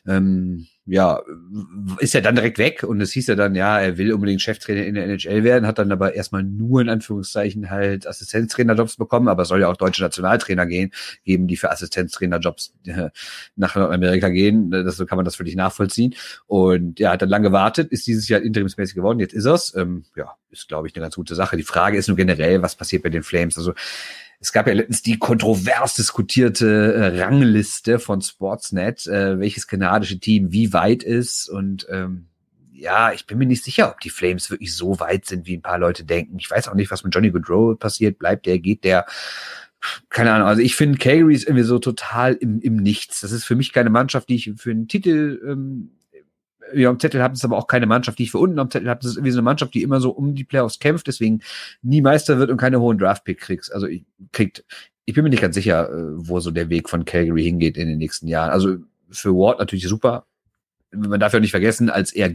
Ist ja dann direkt weg und es hieß ja dann, er will unbedingt Cheftrainer in der NHL werden, hat dann aber erstmal nur in Anführungszeichen halt Assistenztrainerjobs bekommen, aber es soll ja auch deutsche Nationaltrainer geben, die für Assistenztrainerjobs nach Nordamerika gehen, so kann man das völlig nachvollziehen und hat dann lange gewartet, ist dieses Jahr interimsmäßig geworden, jetzt ist er's, ist glaube ich eine ganz gute Sache. Die Frage ist nur generell, was passiert bei den Flames, also Es gab ja letztens die kontrovers diskutierte Rangliste von Sportsnet, welches kanadische Team wie weit ist. Und ja, ich bin mir nicht sicher, ob die Flames wirklich so weit sind, wie ein paar Leute denken. Ich weiß auch nicht, was mit Johnny Gaudreau passiert. Bleibt der, geht der? Keine Ahnung. Also ich finde, Calgary ist irgendwie so total im Nichts. Das ist für mich keine Mannschaft, die ich für einen Titel am Zettel habe. Das ist aber auch keine Mannschaft, die ich für unten am Zettel habe. Das ist irgendwie so eine Mannschaft, die immer so um die Playoffs kämpft, deswegen nie Meister wird und keine hohen Draft-Pick kriegt. Also ich bin mir nicht ganz sicher, wo so der Weg von Calgary hingeht in den nächsten Jahren. Also für Ward natürlich super. Man darf ja nicht vergessen, als er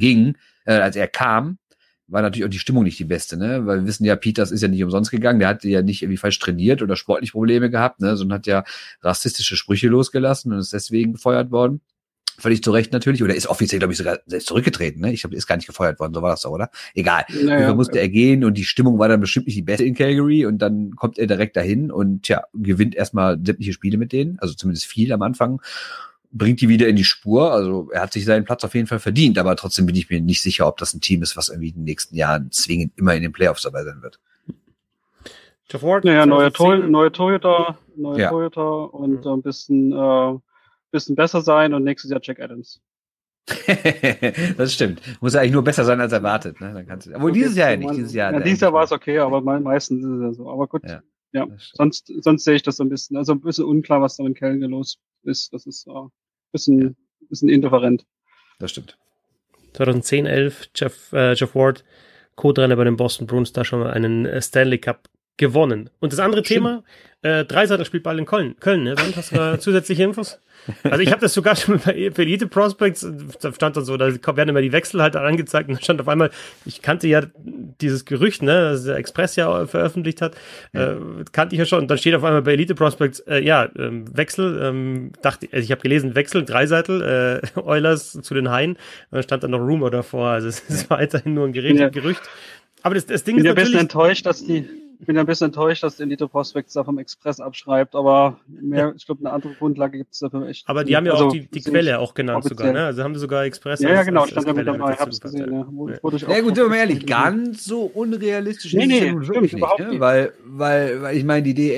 kam, war natürlich auch die Stimmung nicht die beste, ne? Weil wir wissen ja, Peters ist ja nicht umsonst gegangen, der hat ja nicht irgendwie falsch trainiert oder sportlich Probleme gehabt, ne? Sondern hat ja rassistische Sprüche losgelassen und ist deswegen gefeuert worden. Völlig zu Recht natürlich, oder ist offiziell, glaube ich, sogar selbst zurückgetreten, ne? Ich glaube, ist gar nicht gefeuert worden, so war das doch, oder? Egal. Naja, musste er gehen und die Stimmung war dann bestimmt nicht die beste in Calgary und dann kommt er direkt dahin und gewinnt erstmal sämtliche Spiele mit denen, also zumindest viel am Anfang, bringt die wieder in die Spur, also er hat sich seinen Platz auf jeden Fall verdient, aber trotzdem bin ich mir nicht sicher, ob das ein Team ist, was irgendwie in den nächsten Jahren zwingend immer in den Playoffs dabei sein wird. Jeff Ward, neue Torhüter und ein bisschen besser sein und nächstes Jahr Jack Adams. Das stimmt. Muss ja eigentlich nur besser sein als erwartet. Ne? Dann kannst du, obwohl dieses Jahr ja nicht. Dieses Jahr war es okay, aber meistens ist es ja so. Aber gut, ja. Sonst sehe ich das so ein bisschen unklar, was da in Calgary los ist. Das ist ein bisschen indifferent. Das stimmt. 2010-11 Jeff Ward, Co-Trainer bei den Boston Bruins, da schon mal einen Stanley Cup gewonnen. Und das andere Thema, Dreiseiter spielt bald in Köln, ne? Dann hast du da zusätzliche Infos? Also ich habe das sogar schon bei Elite Prospects, da stand dann so, da werden immer die Wechsel halt angezeigt und dann stand auf einmal, ich kannte ja dieses Gerücht, ne, das der Express ja veröffentlicht hat, kannte ich ja schon und dann steht auf einmal bei Elite Prospects, Wechsel, ich habe gelesen, Wechsel, Dreiseitel, Oilers zu den Haien, und dann stand dann noch Rumor davor, also es ist weiterhin nur ein Gerücht. Aber das Ding ist natürlich... Ich bin ein bisschen enttäuscht, dass die Elite Prospects da vom Express abschreibt, aber ich glaube, eine andere Grundlage gibt es dafür echt. Aber die haben ja auch die Quelle auch genannt sogar, ne? Also haben wir sogar Express. Ja, genau, stand ja mit dabei, ich hab's gesehen, ja. Gut, sind wir mal ehrlich, ganz so unrealistisch ist es wirklich nicht, ne? Weil ich meine, die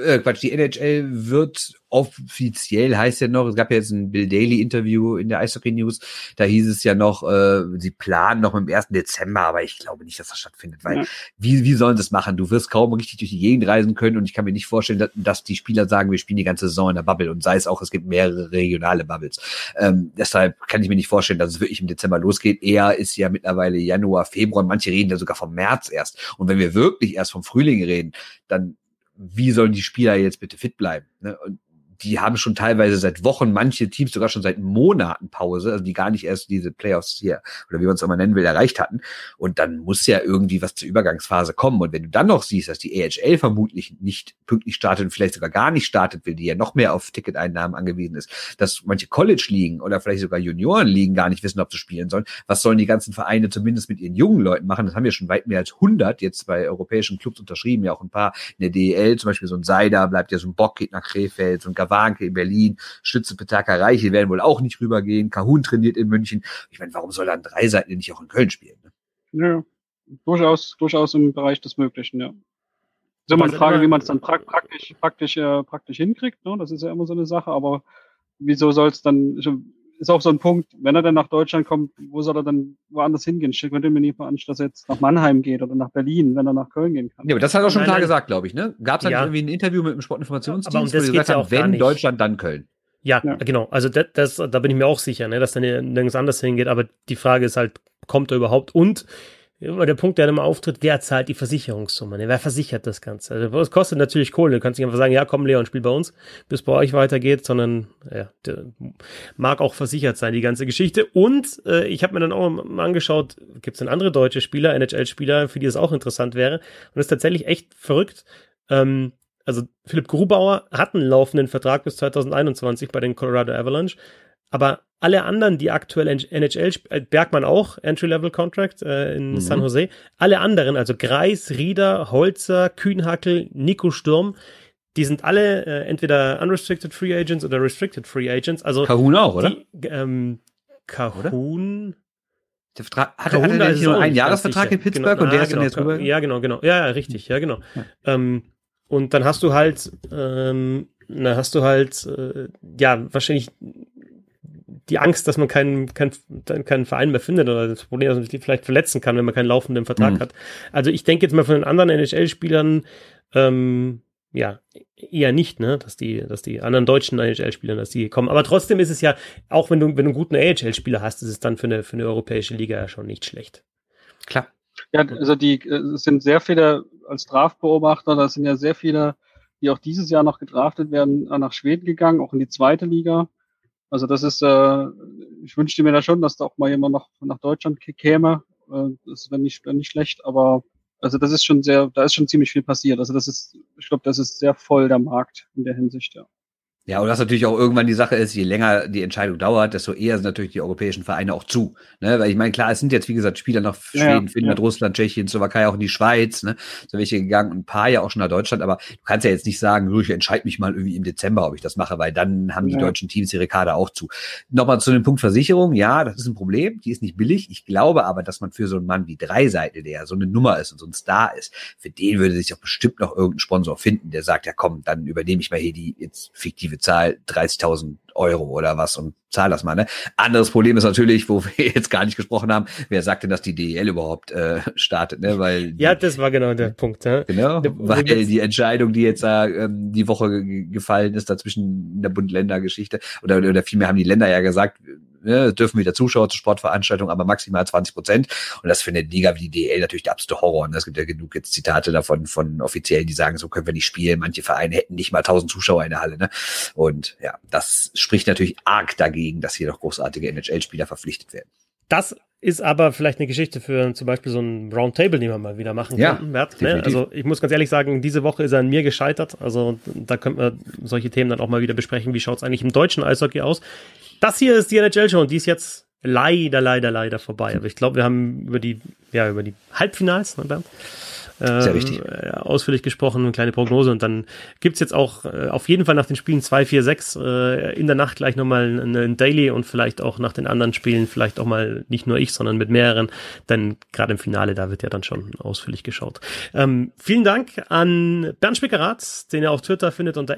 NHL wird offiziell, heißt ja noch, es gab ja jetzt ein Bill Daly-Interview in der Eishockey News, da hieß es ja noch, sie planen noch im 1. Dezember, aber ich glaube nicht, dass das stattfindet, weil wie sollen sie das machen? Du wirst kaum richtig durch die Gegend reisen können und ich kann mir nicht vorstellen, dass die Spieler sagen, wir spielen die ganze Saison in der Bubble und sei es auch, es gibt mehrere regionale Bubbles. Deshalb kann ich mir nicht vorstellen, dass es wirklich im Dezember losgeht. Eher ist ja mittlerweile Januar, Februar, manche reden ja sogar vom März erst. Und wenn wir wirklich erst vom Frühling reden, dann wie sollen die Spieler jetzt bitte fit bleiben? Ne? Und die haben schon teilweise seit Wochen, manche Teams sogar schon seit Monaten Pause, also die gar nicht erst diese Playoffs hier, oder wie man es auch mal nennen will, erreicht hatten. Und dann muss ja irgendwie was zur Übergangsphase kommen. Und wenn du dann noch siehst, dass die AHL vermutlich nicht pünktlich startet und vielleicht sogar gar nicht startet will, die ja noch mehr auf Ticketeinnahmen angewiesen ist, dass manche College-Ligen oder vielleicht sogar Junioren-Ligen gar nicht wissen, ob sie spielen sollen, was sollen die ganzen Vereine zumindest mit ihren jungen Leuten machen? Das haben ja schon weit mehr als 100 jetzt bei europäischen Clubs unterschrieben, ja auch ein paar in der DEL, zum Beispiel so ein Seider, bleibt ja so ein Bock, geht nach Krefeld, so ein Gawanke in Berlin, Stütze Petaka Reiche werden wohl auch nicht rübergehen, Kahun trainiert in München. Ich meine, warum soll dann Dreiseiten nicht auch in Köln spielen? Ne? Ja, durchaus im Bereich des Möglichen, ja. Das ist immer eine Frage, wie man es dann praktisch hinkriegt, ne? Das ist ja immer so eine Sache, aber wieso soll es dann, ist auch so ein Punkt, wenn er dann nach Deutschland kommt, wo soll er dann woanders hingehen? Ich könnte mir nicht veranstalten, dass er jetzt nach Mannheim geht oder nach Berlin, wenn er nach Köln gehen kann. Ja, aber das hat er schon klar gesagt, glaube ich, ne? Gab es nicht irgendwie ein Interview mit dem Sportinformationsdienst, wo sie gesagt haben, wenn Deutschland, dann Köln. Ja, genau. Also da bin ich mir auch sicher, ne, dass er nirgends anders hingeht, aber die Frage ist halt, kommt er überhaupt? Und der Punkt, der dann immer auftritt, wer zahlt die Versicherungssumme? Wer versichert das Ganze? Also es kostet natürlich Kohle. Du kannst nicht einfach sagen, ja komm Leon, spiel bei uns, bis es bei euch weitergeht, sondern der mag auch versichert sein, die ganze Geschichte. Und ich habe mir dann auch mal angeschaut, gibt es denn andere deutsche Spieler, NHL-Spieler, für die das auch interessant wäre. Und das ist tatsächlich echt verrückt. Also Philipp Grubauer hat einen laufenden Vertrag bis 2021 bei den Colorado Avalanche, aber alle anderen, die aktuell NHL spielen, Bergmann auch, Entry-Level-Contract in San Jose, alle anderen, also Greis, Rieder, Holzer, Kühnhackel, Nico Sturm, die sind alle entweder Unrestricted Free Agents oder Restricted Free Agents. Also Kahun auch, oder? Kahun... Der Vertrag, hat er nicht nur einen Jahresvertrag in Pittsburgh und der ist dann jetzt rüber? Ja, genau. Ja, richtig, ja, genau. Und dann hast du halt, wahrscheinlich die Angst, dass man keinen Verein mehr findet oder das Problem, dass man sich vielleicht verletzen kann, wenn man keinen laufenden Vertrag hat. Also ich denke jetzt mal von den anderen NHL-Spielern, eher nicht, ne, dass die anderen deutschen NHL-Spieler, dass die kommen. Aber trotzdem ist es ja, auch wenn du einen guten AHL-Spieler hast, ist es dann für eine europäische Liga ja schon nicht schlecht. Klar. Ja, also es sind sehr viele als Draftbeobachter, da sind ja sehr viele, die auch dieses Jahr noch gedraftet werden, nach Schweden gegangen, auch in die zweite Liga. Also das ist, ich wünschte mir da schon, dass da auch mal jemand noch nach Deutschland käme. Das wäre nicht schlecht, aber also das ist schon da ist schon ziemlich viel passiert. Also ich glaube, das ist sehr voll der Markt in der Hinsicht, ja. Ja, und was natürlich auch irgendwann die Sache ist, je länger die Entscheidung dauert, desto eher sind natürlich die europäischen Vereine auch zu. Ne? Weil ich meine, klar, es sind jetzt, wie gesagt, Spieler nach Schweden, Finnland, Russland, Tschechien, Slowakei, auch in die Schweiz, ne? So welche gegangen, ein paar ja auch schon nach Deutschland, aber du kannst ja jetzt nicht sagen, ich entscheide mich mal irgendwie im Dezember, ob ich das mache, weil dann haben die deutschen Teams ihre Kader auch zu. Nochmal zu dem Punkt Versicherung, ja, das ist ein Problem, die ist nicht billig. Ich glaube aber, dass man für so einen Mann wie Dreiseite, der ja so eine Nummer ist und so ein Star ist, für den würde sich auch bestimmt noch irgendein Sponsor finden, der sagt, ja komm, dann übernehme ich mal hier die jetzt fiktive Zahl, 30.000 Euro oder was und zahl das mal, ne? Anderes Problem ist natürlich, wo wir jetzt gar nicht gesprochen haben, wer sagt denn, dass die DEL überhaupt startet, ne? Weil das war genau der Punkt, ja. Genau, weil die Entscheidung, die jetzt die Woche gefallen ist, dazwischen in der Bund-Länder-Geschichte, oder vielmehr haben die Länder ja gesagt, dürfen wieder Zuschauer zur Sportveranstaltung, aber maximal 20%. Und das für eine Liga wie die DEL natürlich der absolute Horror. Und es gibt ja genug jetzt Zitate davon von Offiziellen, die sagen, so können wir nicht spielen. Manche Vereine hätten nicht mal 1000 Zuschauer in der Halle, ne? Und ja, das spricht natürlich arg dagegen, dass hier noch großartige NHL-Spieler verpflichtet werden. Das ist aber vielleicht eine Geschichte für zum Beispiel so ein Roundtable, den wir mal wieder machen könnten. Ne? Also ich muss ganz ehrlich sagen, diese Woche ist er an mir gescheitert. Also da könnten wir solche Themen dann auch mal wieder besprechen. Wie schaut es eigentlich im deutschen Eishockey aus? Das hier ist die NHL-Show und die ist jetzt leider vorbei. Aber ich glaube, wir haben über die Halbfinals, ne, Bernd? Sehr wichtig. Ausführlich gesprochen, eine kleine Prognose und dann gibt's jetzt auch auf jeden Fall nach den Spielen 2, 4, 6 in der Nacht gleich nochmal ein Daily und vielleicht auch nach den anderen Spielen vielleicht auch mal nicht nur ich, sondern mit mehreren, denn gerade im Finale, da wird ja dann schon ausführlich geschaut. Vielen Dank an Bernd Schwickerath, den ihr auf Twitter findet unter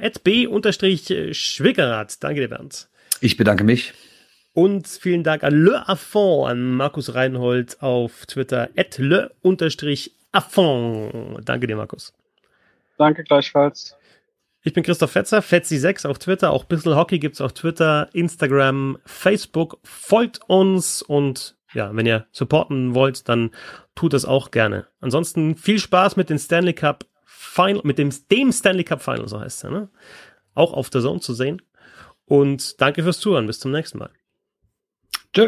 @b_Schwickerath. Danke dir, Bernd. Ich bedanke mich. Und vielen Dank an Le Affond, an Markus Reinhold auf Twitter @le_Affond. Danke dir, Markus. Danke gleichfalls. Ich bin Christoph Fetzer, Fetzi6 auf Twitter. Auch Bissl Hockey gibt's auf Twitter, Instagram, Facebook. Folgt uns und ja, wenn ihr supporten wollt, dann tut das auch gerne. Ansonsten viel Spaß mit den Stanley Cup Final, mit dem Stanley Cup Final, so heißt es ja, ne? Auch auf der Zone zu sehen. Und danke fürs Zuhören. Bis zum nächsten Mal. Tschö.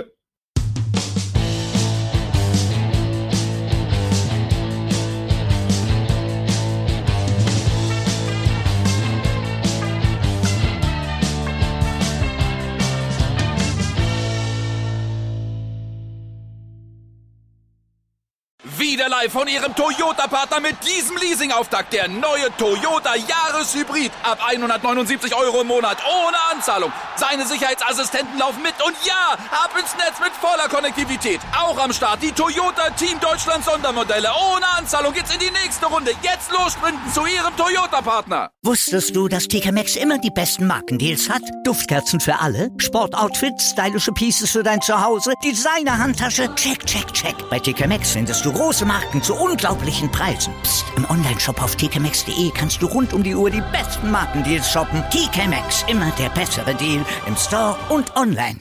Wieder live von Ihrem Toyota-Partner mit diesem Leasing-Auftakt. Der neue Toyota Jahreshybrid. Ab 179 € im Monat. Ohne Anzahlung. Seine Sicherheitsassistenten laufen mit. Und ja, ab ins Netz mit voller Konnektivität. Auch am Start die Toyota Team Deutschland Sondermodelle. Ohne Anzahlung geht's in die nächste Runde. Jetzt los sprinten zu Ihrem Toyota-Partner. Wusstest du, dass TK Maxx immer die besten Markendeals hat? Duftkerzen für alle, Sportoutfits, stylische Pieces für dein Zuhause, Designer-Handtasche, check. Bei TK Maxx findest du große Marken zu unglaublichen Preisen. Psst. Im Onlineshop auf tkmaxx.de kannst du rund um die Uhr die besten Markendeals shoppen. TK Maxx, immer der bessere Deal im Store und online.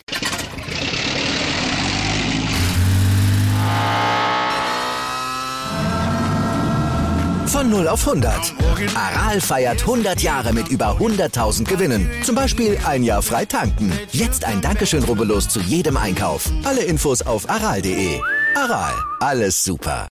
Von 0 auf 100. Aral feiert 100 Jahre mit über 100.000 Gewinnen. Zum Beispiel ein Jahr frei tanken. Jetzt ein Dankeschön, rubbellos zu jedem Einkauf. Alle Infos auf aral.de. Aral, alles super.